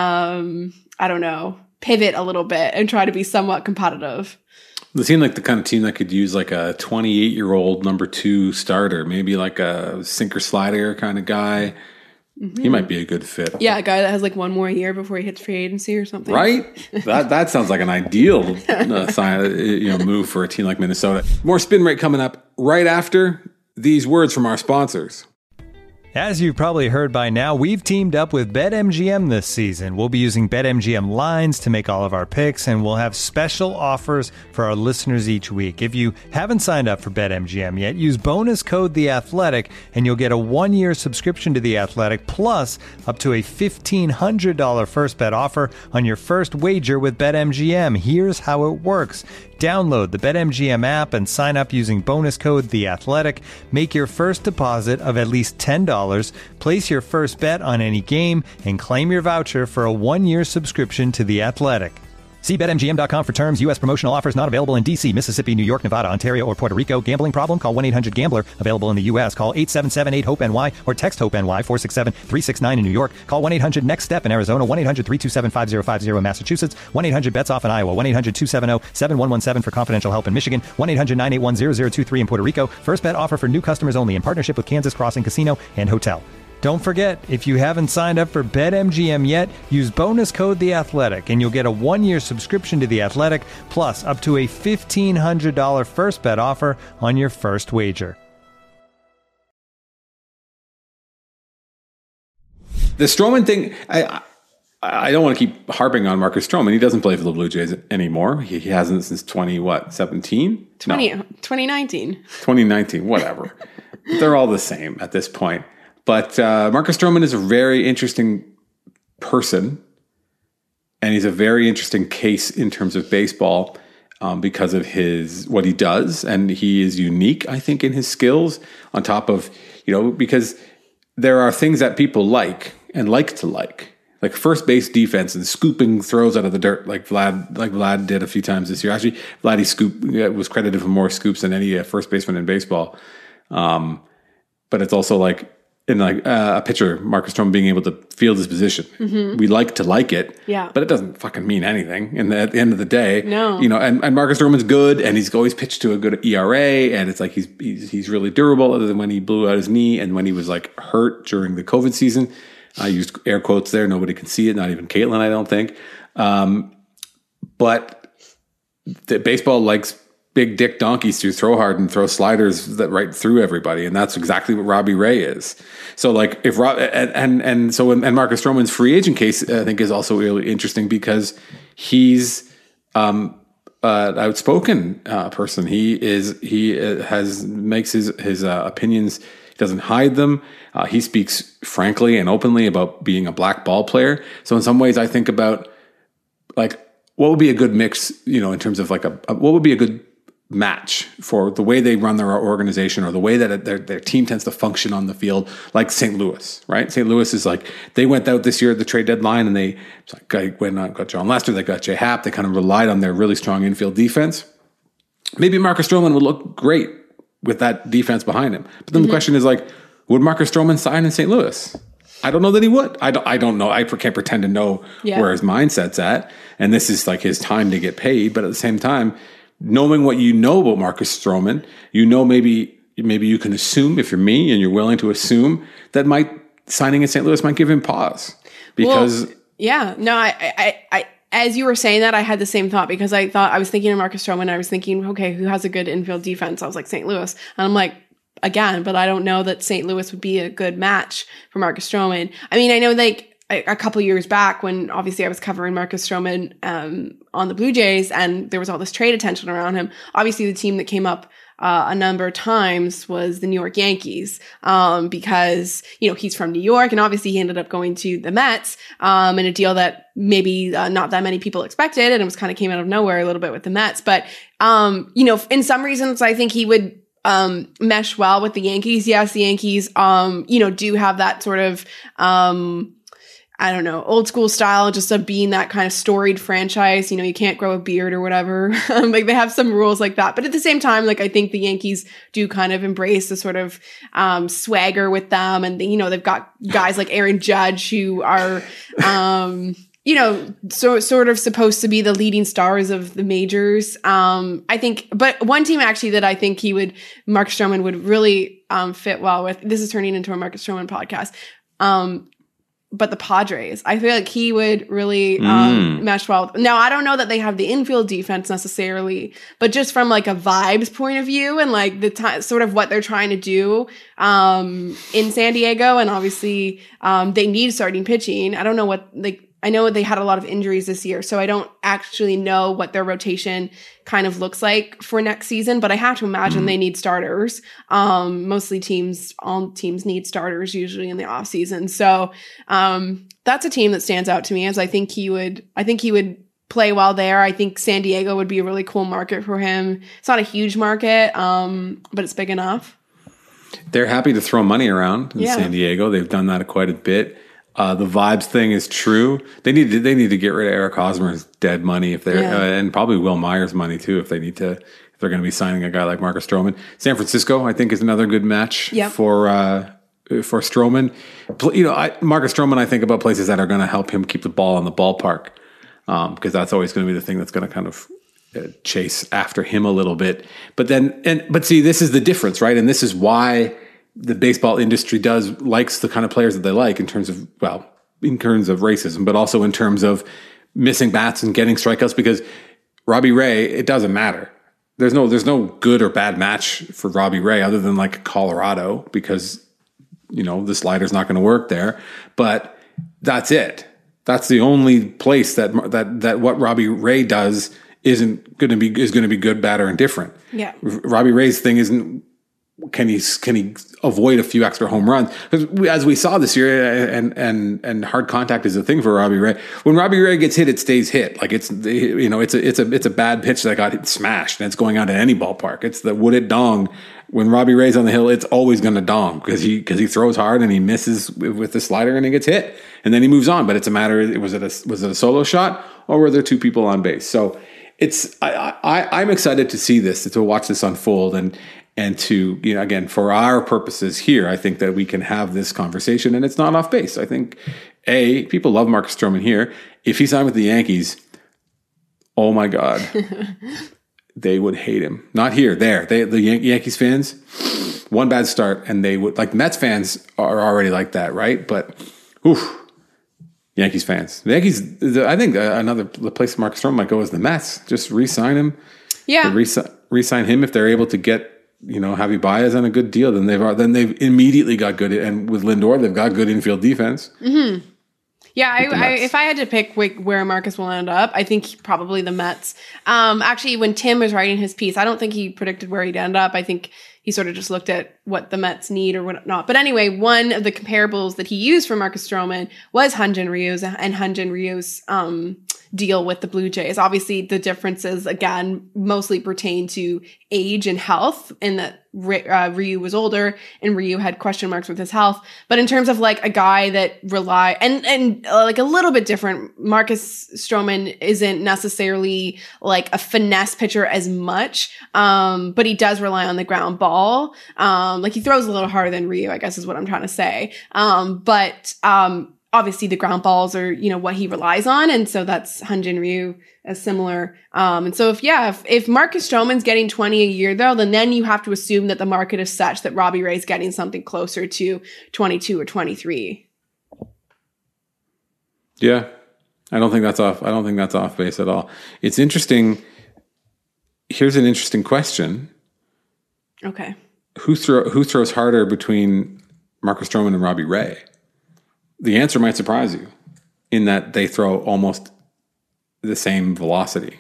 I don't know, pivot a little bit and try to be somewhat competitive. They seem like the kind of team that could use like a 28-year-old number 2 starter, maybe like a sinker slider kind of guy. Mm-hmm. He might be a good fit. Yeah, a guy that has like one more year before he hits free agency or something. Right? That sounds like an ideal move for a team like Minnesota. More Spin Rate coming up right after these words from our sponsors. As you've probably heard by now, we've teamed up with BetMGM this season. We'll be using BetMGM lines to make all of our picks, and we'll have special offers for our listeners each week. If you haven't signed up for BetMGM yet, use bonus code The Athletic, and you'll get a 1-year subscription to The Athletic, plus up to a $1,500 first bet offer on your first wager with BetMGM. Here's how it works. Download the BetMGM app and sign up using bonus code The Athletic. Make your first deposit of at least $10. Place your first bet on any game and claim your voucher for a 1-year subscription to The Athletic. See BetMGM.com for terms. U.S. promotional offers not available in D.C., Mississippi, New York, Nevada, Ontario, or Puerto Rico. Gambling problem? Call 1-800-GAMBLER. Available in the U.S. Call 877-8-HOPE-NY or text HOPE-NY 467-369 in New York. Call 1-800-NEXT-STEP in Arizona. 1-800-327-5050 in Massachusetts. 1-800-BETS-OFF in Iowa. 1-800-270-7117 for confidential help in Michigan. 1-800-981-0023 in Puerto Rico. First bet offer for new customers only in partnership with Kansas Crossing Casino and Hotel. Don't forget, if you haven't signed up for BetMGM yet, use bonus code The Athletic, and you'll get a 1-year subscription to The Athletic, plus up to a $1,500 first bet offer on your first wager. The Stroman thing, I don't want to keep harping on Marcus Stroman. He doesn't play for the Blue Jays anymore. He hasn't since 2019? 2019. 2019, whatever. They're all the same at this point. But Marcus Stroman is a very interesting person, and he's a very interesting case in terms of baseball because of what he does, and he is unique, I think, in his skills. On top of because there are things that people like to like first base defense and scooping throws out of the dirt, like Vlad did a few times this year. Actually, Vladdy was credited for more scoops than any first baseman in baseball. But it's also like. In a pitcher, Marcus Stroman being able to field his position. Mm-hmm. We like to like it, but it doesn't fucking mean anything. And at the end of the day, no. And Marcus Stroman's good, and he's always pitched to a good ERA, and it's like he's really durable, other than when he blew out his knee and when he was like hurt during the COVID season. I used air quotes there. Nobody can see it, not even Caitlin, I don't think. But the baseball likes big dick donkeys who throw hard and throw sliders that right through everybody, and that's exactly what Robbie Ray is. So like if and Marcus Stroman's free agent case, I think, is also really interesting because he's outspoken person. He makes his opinions. He doesn't hide them. He speaks frankly and openly about being a black ball player. So in some ways, I think about like what would be a good mix, in terms of like what would be a good match for the way they run their organization or the way that their team tends to function on the field, like St. Louis, right? St. Louis is like, they went out this year at the trade deadline and they got John Lester, they got Jay Happ, they kind of relied on their really strong infield defense. Maybe Marcus Stroman would look great with that defense behind him. But then the question is like, would Marcus Stroman sign in St. Louis? I don't know that he would. I don't know. I can't pretend to know where his mindset's at. And this is like his time to get paid. But at the same time, knowing what you know about Marcus Stroman, maybe you can assume, if you're me and you're willing to assume, that signing in St. Louis might give him pause. Because I as you were saying that, I had the same thought because I was thinking of Marcus Stroman and I was thinking, okay, who has a good infield defense? I was like, St. Louis. And I'm like, again, but I don't know that St. Louis would be a good match for Marcus Stroman. I mean, I know like a couple years back when obviously I was covering Marcus Stroman on the Blue Jays and there was all this trade attention around him. Obviously the team that came up a number of times was the New York Yankees because, he's from New York and obviously he ended up going to the Mets in a deal that maybe not that many people expected and it was kind of came out of nowhere a little bit with the Mets. But, in some reasons I think he would mesh well with the Yankees. Yes, the Yankees, do have that sort of, old school style, just of being that kind of storied franchise. You can't grow a beard or whatever. Like they have some rules like that. But at the same time, like I think the Yankees do kind of embrace the sort of swagger with them. And, they've got guys like Aaron Judge who are, sort of supposed to be the leading stars of the majors. I think, but one team actually that I think Marcus Stroman would really fit well with, this is turning into a Marcus Stroman podcast. But the Padres, I feel like he would really mesh well. Now, I don't know that they have the infield defense necessarily, but just from like a vibes point of view and like the sort of what they're trying to do in San Diego, and obviously they need starting pitching. I don't know I know they had a lot of injuries this year, so I don't actually know what their rotation kind of looks like for next season, but I have to imagine they need starters. All teams need starters usually in the off season. So that's a team that stands out to me as I think he would play well there. I think San Diego would be a really cool market for him. It's not a huge market, but it's big enough. They're happy to throw money around in San Diego. They've done that quite a bit. The vibes thing is true. They need to get rid of Eric Hosmer's dead money if they're and probably Will Myers' money too if they're going to be signing a guy like Marcus Stroman. San Francisco, I think, is another good match for Stroman. Marcus Stroman, I think about places that are going to help him keep the ball in the ballpark because that's always going to be the thing that's going to kind of chase after him a little bit. But see, this is the difference, right? And this is why the baseball industry likes the kind of players that they like in terms of racism, but also in terms of missing bats and getting strikeouts, because Robbie Ray, it doesn't matter. There's no good or bad match for Robbie Ray other than like Colorado, because, the slider's not going to work there, but that's it. That's the only place that what Robbie Ray does is going to be good, bad, or indifferent. Yeah. Robbie Ray's thing isn't, can he avoid a few extra home runs? Because as we saw this year, and hard contact is a thing for Robbie Ray. When Robbie Ray gets hit, it stays hit. Like it's a bad pitch that got smashed, and it's going out at any ballpark. It's the would it dong. When Robbie Ray's on the hill, it's always going to dong because he throws hard and he misses with the slider and he gets hit, and then he moves on. But it's a matter: was it a solo shot or were there two people on base? So I'm excited to see this, to watch this unfold, and to, again, for our purposes here, I think that we can have this conversation and it's not off base. I think, people love Marcus Stroman here. If he signed with the Yankees, oh my God, they would hate him. Not here, there. The Yankees fans, one bad start and they would, like Mets fans are already like that, right? But, Yankees fans. The Yankees, I think another place Marcus Stroman might go is the Mets. Just re-sign him. Yeah. re-sign him if they're able to get, Javi Baez on a good deal. Then they've immediately got good, and with Lindor, they've got good infield defense. Mm-hmm. Yeah, if I had to pick where Marcus will end up, I think probably the Mets. Actually, when Tim was writing his piece, I don't think he predicted where he'd end up. I think he sort of just looked at what the Mets need or what not. But anyway, one of the comparables that he used for Marcus Stroman was Hyun-Jin Ryu's and Hyun-Jin Ryu's deal with the Blue Jays. Obviously, the differences, again, mostly pertain to age and health, in that Ryu was older and Ryu had question marks with his health. But in terms of like a guy that and like a little bit different, Marcus Stroman isn't necessarily like a finesse pitcher as much, but he does rely on the ground ball. Like he throws a little harder than Ryu, I guess is what I'm trying to say. But obviously the ground balls are, what he relies on. And so that's Hyun-Jin Ryu as similar. And so if Marcus Stroman's getting 20 a year though, then you have to assume that the market is such that Robbie Ray's getting something closer to 22 or 23. Yeah. I don't think that's off base at all. It's interesting. Here's an interesting question. Okay. Who throws harder between Marcus Stroman and Robbie Ray? The answer might surprise you, in that they throw almost the same velocity.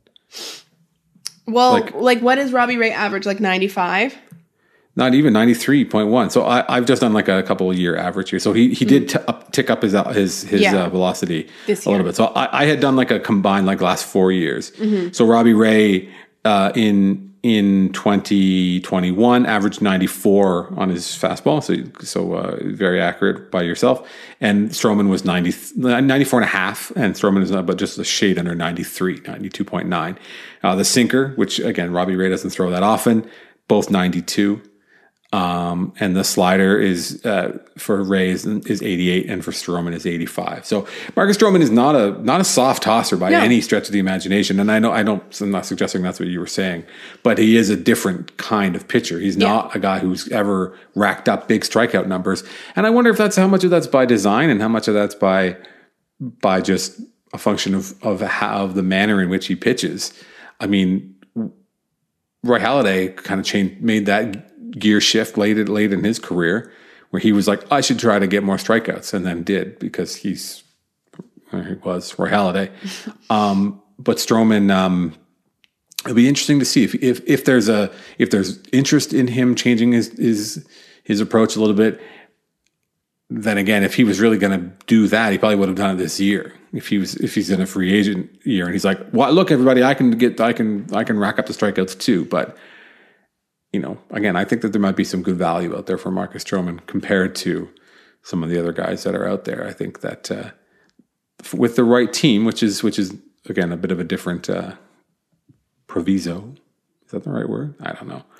Well, like what is Robbie Ray average? Like 95? Not even 93.1. So I've just done like a couple of year average here. So he did tick up his velocity this a little bit. So I had done like a combined like last 4 years. Mm-hmm. So Robbie Ray in 2021 averaged 94 on his fastball. So very accurate by yourself. And Stroman was 94 and a half, and Stroman is but just a shade under 93, 92.9. The sinker, which again, Robbie Ray doesn't throw that often, both 92. And the slider is for Ray is 88, and for Stroman is 85. So Marcus Stroman is not a soft tosser by any stretch of the imagination. And I'm not suggesting that's what you were saying, but he is a different kind of pitcher. He's not a guy who's ever racked up big strikeout numbers. And I wonder if how much of that's by design and how much of that's by just a function of the manner in which he pitches. I mean, Roy Halladay kind of made that gear shift late in his career, where he was like, I should try to get more strikeouts, and then did, because he was Roy Halladay. But Stroman, it'll be interesting to see if there's interest in him changing his approach a little bit. Then again, if he was really going to do that, he probably would have done it this year. If he's in a free agent year and he's like, well, look, everybody, I can rack up the strikeouts too. But again, I think that there might be some good value out there for Marcus Stroman compared to some of the other guys that are out there. I think that with the right team, which is again a bit of a different proviso. Is that the right word? I don't know.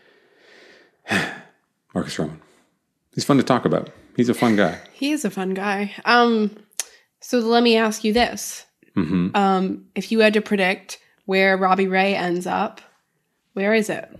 Marcus Stroman. He's fun to talk about. He's a fun guy. He is a fun guy. So let me ask you this. Mm-hmm. If you had to predict where Robbie Ray ends up, where is it?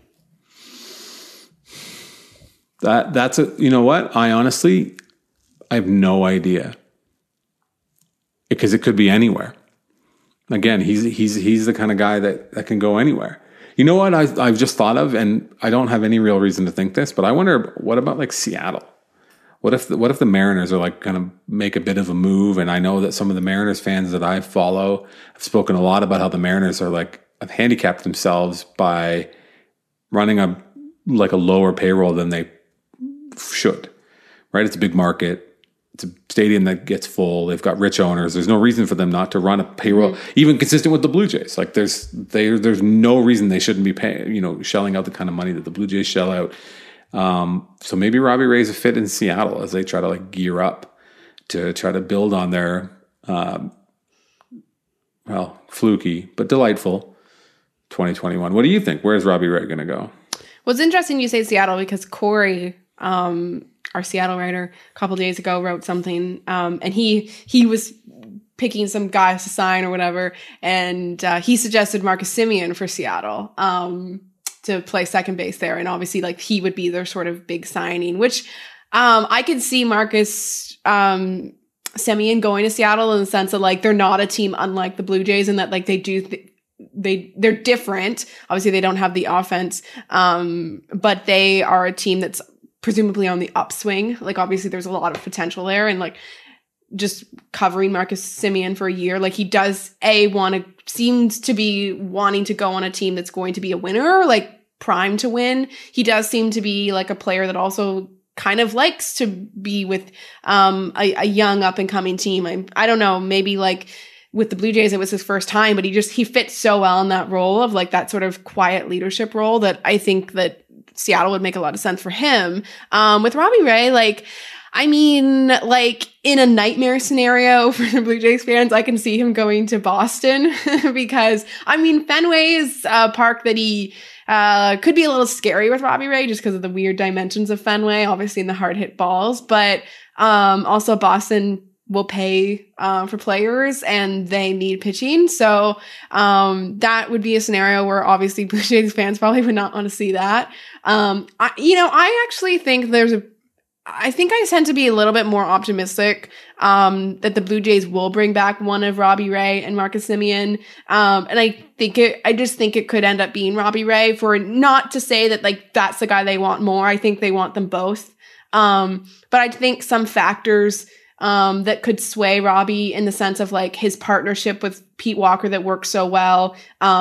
That's you know what? I have no idea, because it could be anywhere. Again, he's the kind of guy that can go anywhere. You know what I've just thought of, and I don't have any real reason to think this, but I wonder, what about like Seattle? What if the Mariners are like going to make a bit of a move? And I know that some of the Mariners fans that I follow have spoken a lot about how the Mariners have handicapped themselves by running a lower payroll than they should, right? It's a big market. It's a stadium that gets full. They've got rich owners. There's no reason for them not to run a payroll, even consistent with the Blue Jays. Like there's no reason they shouldn't be paying, shelling out the kind of money that the Blue Jays shell out. So maybe Robbie Ray's a fit in Seattle as they try to gear up to try to build on their, fluky but delightful 2021. What do you think? Where's Robbie Ray going to go? Well, it's interesting you say Seattle, because Corey, our Seattle writer, a couple days ago wrote something, and he was picking some guys to sign or whatever, and he suggested Marcus Semien for Seattle to play second base there, and obviously he would be their sort of big signing, which I could see Marcus Semien going to Seattle in the sense that they're not a team unlike the Blue Jays, and that they do they're different. Obviously, they don't have the offense, but they are a team that's presumably on the upswing. Like, obviously, there's a lot of potential there, and like just covering Marcus Semien for a year, like he does seems to be wanting to go on a team that's going to be a winner, like primed to win. He does seem to be like a player that also kind of likes to be with a young up and coming team. I don't know, maybe like with the Blue Jays, it was his first time, but he fits so well in that role of like that sort of quiet leadership role that I think that Seattle would make a lot of sense for him. With Robbie Ray, like, I mean, like in a nightmare scenario for the Blue Jays fans, I can see him going to Boston because, I mean, Fenway is a park that he could be a little scary with Robbie Ray just because of the weird dimensions of Fenway, obviously in the hard hit balls. But also Boston will pay for players and they need pitching. So that would be a scenario where obviously Blue Jays fans probably would not want to see that. I actually think I think I tend to be a little bit more optimistic that the Blue Jays will bring back one of Robbie Ray and Marcus Semien. And I just think it could end up being Robbie Ray, for not to say that like that's the guy they want more. I think they want them both. But I think some factors that could sway Robbie in the sense of like his partnership with Pete Walker that works so well.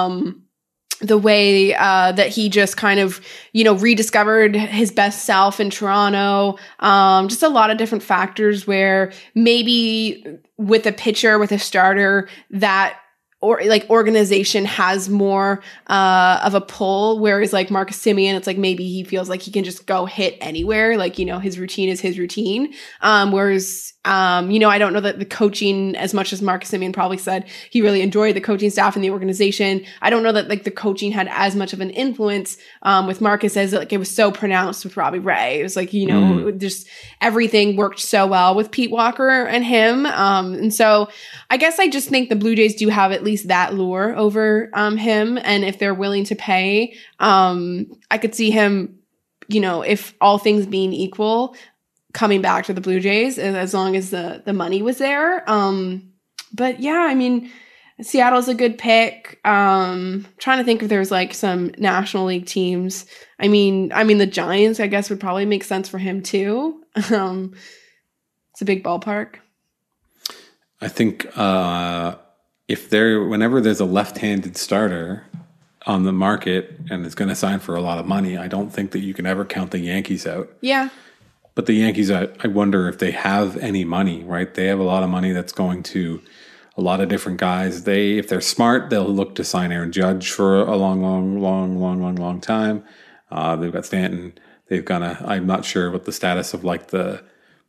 The way that he just kind of, rediscovered his best self in Toronto. Just a lot of different factors where maybe with a pitcher, with a starter, that or like organization has more of a pull, whereas like Marcus Semien, it's like maybe he feels like he can just go hit anywhere, like his routine is his routine. Whereas I don't know that the coaching, as much as Marcus Semien probably said he really enjoyed the coaching staff and the organization, I don't know that like the coaching had as much of an influence with Marcus as like it was so pronounced with Robbie Ray. It was like just everything worked so well with Pete Walker and him, and so I guess I just think the Blue Jays do have at least that lure over him, and if they're willing to pay, I could see him, if all things being equal, coming back to the Blue Jays as long as the money was there. But yeah, I mean, Seattle's a good pick. Trying to think if there's like some National League teams. I mean the Giants, I guess, would probably make sense for him too. It's a big ballpark. I think whenever there's a left-handed starter on the market and is going to sign for a lot of money, I don't think that you can ever count the Yankees out. Yeah. But the Yankees, I wonder if they have any money, right? They have a lot of money that's going to a lot of different guys. If they're smart, they'll look to sign Aaron Judge for a long time. They've got Stanton. They've got I'm not sure what the status of like the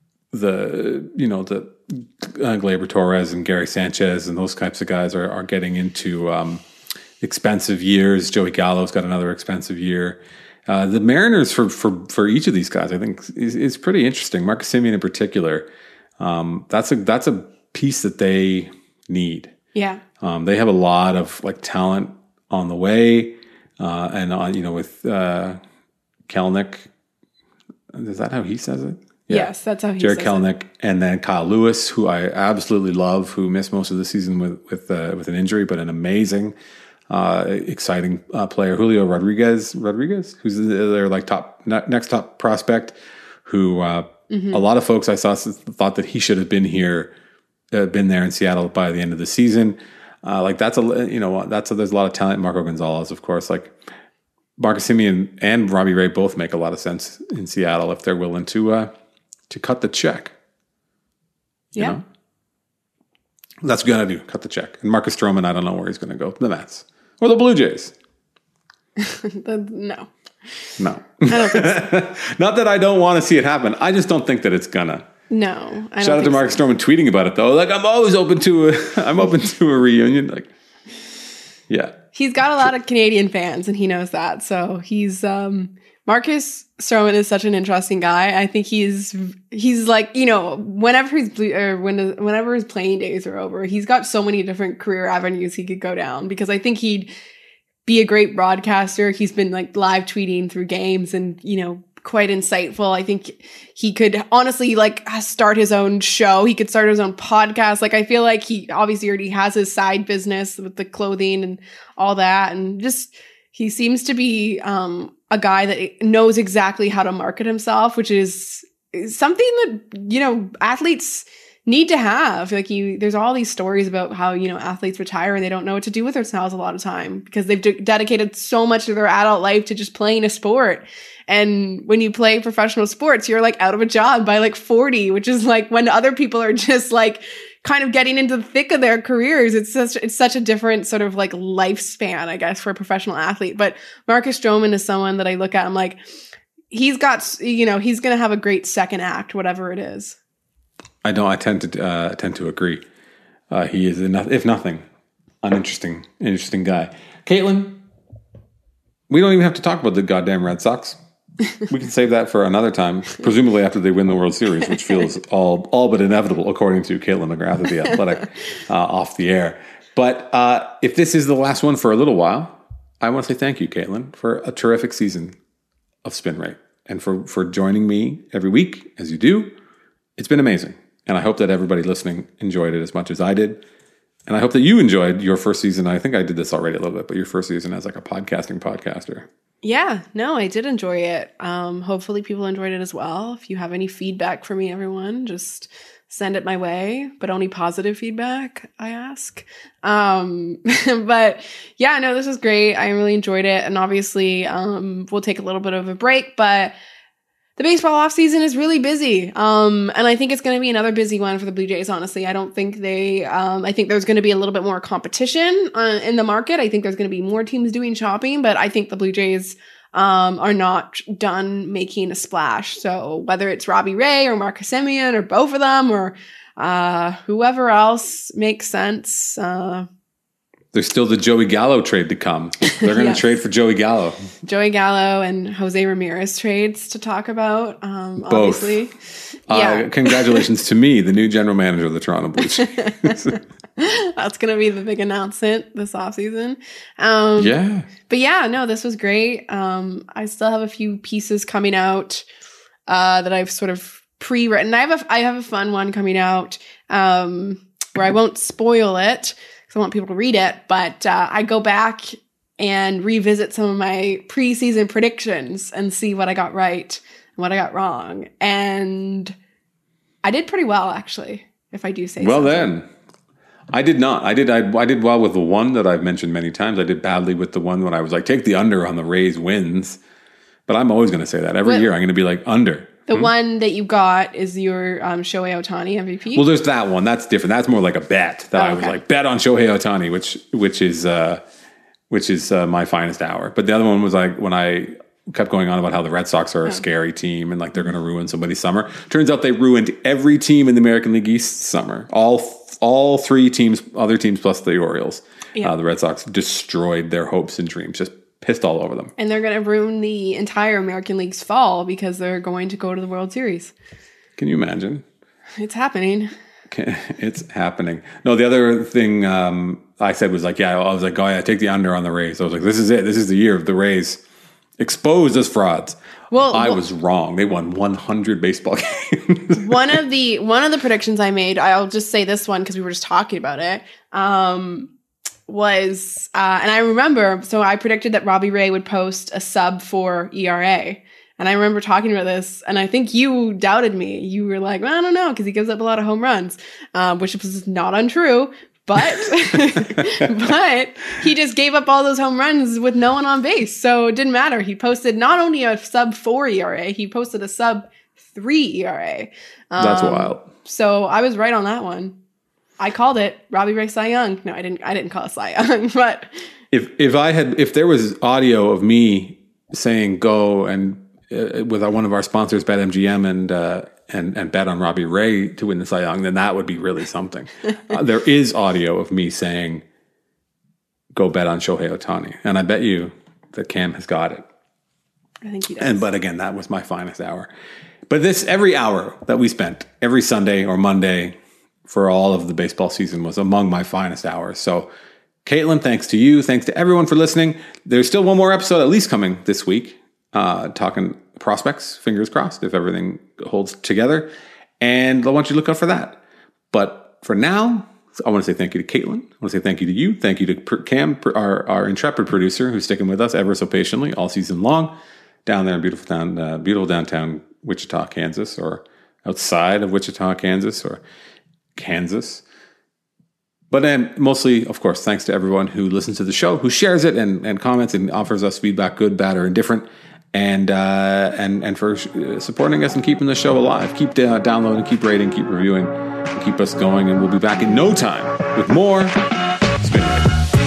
Gleyber Torres and Gary Sanchez and those types of guys are getting into expensive years. Joey Gallo's got another expensive year. The Mariners for each of these guys, I think, is pretty interesting. Marcus Semien in particular, that's a piece that they need. Yeah, they have a lot of like talent on the way, and on with Kelenic. Is that how he says it? Yeah. Yes, that's how he Jared says Kelenic, it. And then Kyle Lewis, who I absolutely love, who missed most of the season with an injury, but an amazing, exciting player. Julio Rodriguez, who's their like next top prospect, who a lot of folks I saw thought that he should have been there in Seattle by the end of the season. There's a lot of talent. Marco Gonzalez, of course, like Marcus Semien and Robbie Ray both make a lot of sense in Seattle if they're willing to cut the check. Yeah. That's what you got to do, cut the check. And Marcus Stroman, I don't know where he's going to go. The Mets. Or the Blue Jays. No. No. I don't think so. Not that I don't want to see it happen. I just don't think that it's going to. No. Shout out to Marcus Stroman tweeting about it, though. Like, I'm always open to a reunion. Like, yeah. He's got a lot of Canadian fans, and he knows that. So he's Marcus Stroman is such an interesting guy. I think he's like, whenever his playing days are over, he's got so many different career avenues he could go down, because I think he'd be a great broadcaster. He's been like live tweeting through games and, quite insightful. I think he could honestly like start his own show. He could start his own podcast. Like I feel like he obviously already has his side business with the clothing and all that. And just, he seems to be a guy that knows exactly how to market himself, which is something that, you know, athletes need to have. Like there's all these stories about how, you know, athletes retire and they don't know what to do with themselves a lot of time because they've dedicated so much of their adult life to just playing a sport. And when you play professional sports, you're like out of a job by like 40, which is like when other people are just like kind of getting into the thick of their careers. It's such a different sort of like lifespan, I guess, for a professional athlete. But Marcus Stroman is someone that I look at, I'm like, he's got, you know, he's going to have a great second act, whatever it is. I tend to agree. He is if nothing, an interesting guy. Caitlin, we don't even have to talk about the goddamn Red Sox. We can save that for another time, presumably after they win the World Series, which feels all but inevitable, according to Caitlin McGrath of The Athletic, off the air. But if this is the last one for a little while, I want to say thank you, Caitlin, for a terrific season of Spin Rate and for joining me every week as you do. It's been amazing. And I hope that everybody listening enjoyed it as much as I did. And I hope that you enjoyed your first season. I think I did this already a little bit, but your first season as like a podcaster. Yeah, no, I did enjoy it. Hopefully people enjoyed it as well. If you have any feedback for me, everyone, just send it my way, but only positive feedback, I ask. But yeah, no, this was great. I really enjoyed it. And obviously, we'll take a little bit of a break, but the baseball offseason is really busy. And I think it's going to be another busy one for the Blue Jays, honestly. I don't think I think there's going to be a little bit more competition in the market. I think there's going to be more teams doing shopping, but I think the Blue Jays are not done making a splash. So whether it's Robbie Ray or Marcus Semien or both of them or whoever else makes sense, there's still the Joey Gallo trade to come. They're going to trade for Joey Gallo. Joey Gallo and Jose Ramirez trades to talk about, obviously. Both. Yeah. Congratulations to me, the new general manager of the Toronto Blue Jays. That's going to be the big announcement this offseason. Yeah. But yeah, no, this was great. I still have a few pieces coming out that I've sort of pre-written. I have a fun one coming out where I won't spoil it, because I want people to read it, but I go back and revisit some of my preseason predictions and see what I got right and what I got wrong. And I did pretty well, actually, if I do say so. Well, then. I did not. I did well with the one that I've mentioned many times. I did badly with the one when I was like, take the under on the Rays wins. But I'm always going to say that. Every year I'm going to be like, under. The one that you got is your Shohei Ohtani MVP? Well, there's that one. That's different. That's more like a bet that I was like, bet on Shohei Ohtani, which is my finest hour. But the other one was like when I kept going on about how the Red Sox are a scary team and like they're going to ruin somebody's summer. Turns out they ruined every team in the American League East summer. All three teams, other teams plus the Orioles. Yeah. The Red Sox destroyed their hopes and dreams. Just pissed all over them. And they're going to ruin the entire American League's fall because they're going to go to the World Series. Can you imagine? It's happening. It's happening. No, the other thing I said was like, I was like, oh yeah, take the under on the Rays. I was like, this is it. This is the year of the Rays exposed as frauds. Well, I was wrong. They won 100 baseball games. One of the predictions I made, I'll just say this one because we were just talking about it, was, and I remember, so I predicted that Robbie Ray would post a sub-4 ERA. And I remember talking about this, and I think you doubted me. You were like, well, I don't know, because he gives up a lot of home runs, which was not untrue. But but he just gave up all those home runs with no one on base. So it didn't matter. He posted not only a sub-4 ERA, he posted a sub-3 ERA. That's wild. So I was right on that one. I called it Robbie Ray Cy Young. No, I didn't call it Cy Young. But if there was audio of me saying go and with one of our sponsors, BetMGM, and bet on Robbie Ray to win the Cy Young, then that would be really something. There is audio of me saying, go bet on Shohei Ohtani. And I bet you that Cam has got it. I think he does. But again, that was my finest hour. But every hour that we spent, every Sunday or Monday for all of the baseball season was among my finest hours. So Caitlin, thanks to you. Thanks to everyone for listening. There's still one more episode at least coming this week, talking prospects, fingers crossed, if everything holds together. And I want you to look out for that. But for now, I want to say thank you to Caitlin. I want to say thank you to you. Thank you to Cam, our intrepid producer, who's sticking with us ever so patiently all season long, down there in beautiful downtown Wichita, Kansas, or outside of Wichita, Kansas, or Kansas. But then mostly, of course, thanks to everyone who listens to the show, who shares it and comments and offers us feedback, good, bad, or indifferent, and for supporting us and keeping the show alive. Keep downloading, keep rating, keep reviewing, and keep us going. And we'll be back in no time with more Spin Rate.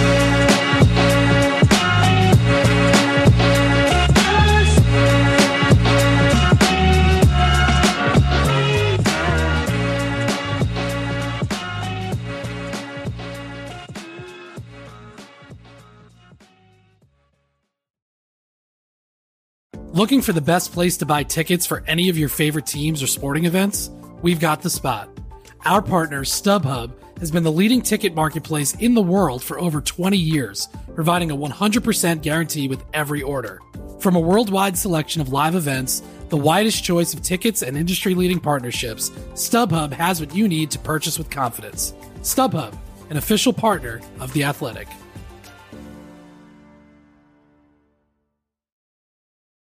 Looking for the best place to buy tickets for any of your favorite teams or sporting events? We've got the spot. Our partner, StubHub, has been the leading ticket marketplace in the world for over 20 years, providing a 100% guarantee with every order. From a worldwide selection of live events, the widest choice of tickets, and industry-leading partnerships, StubHub has what you need to purchase with confidence. StubHub, an official partner of The Athletic.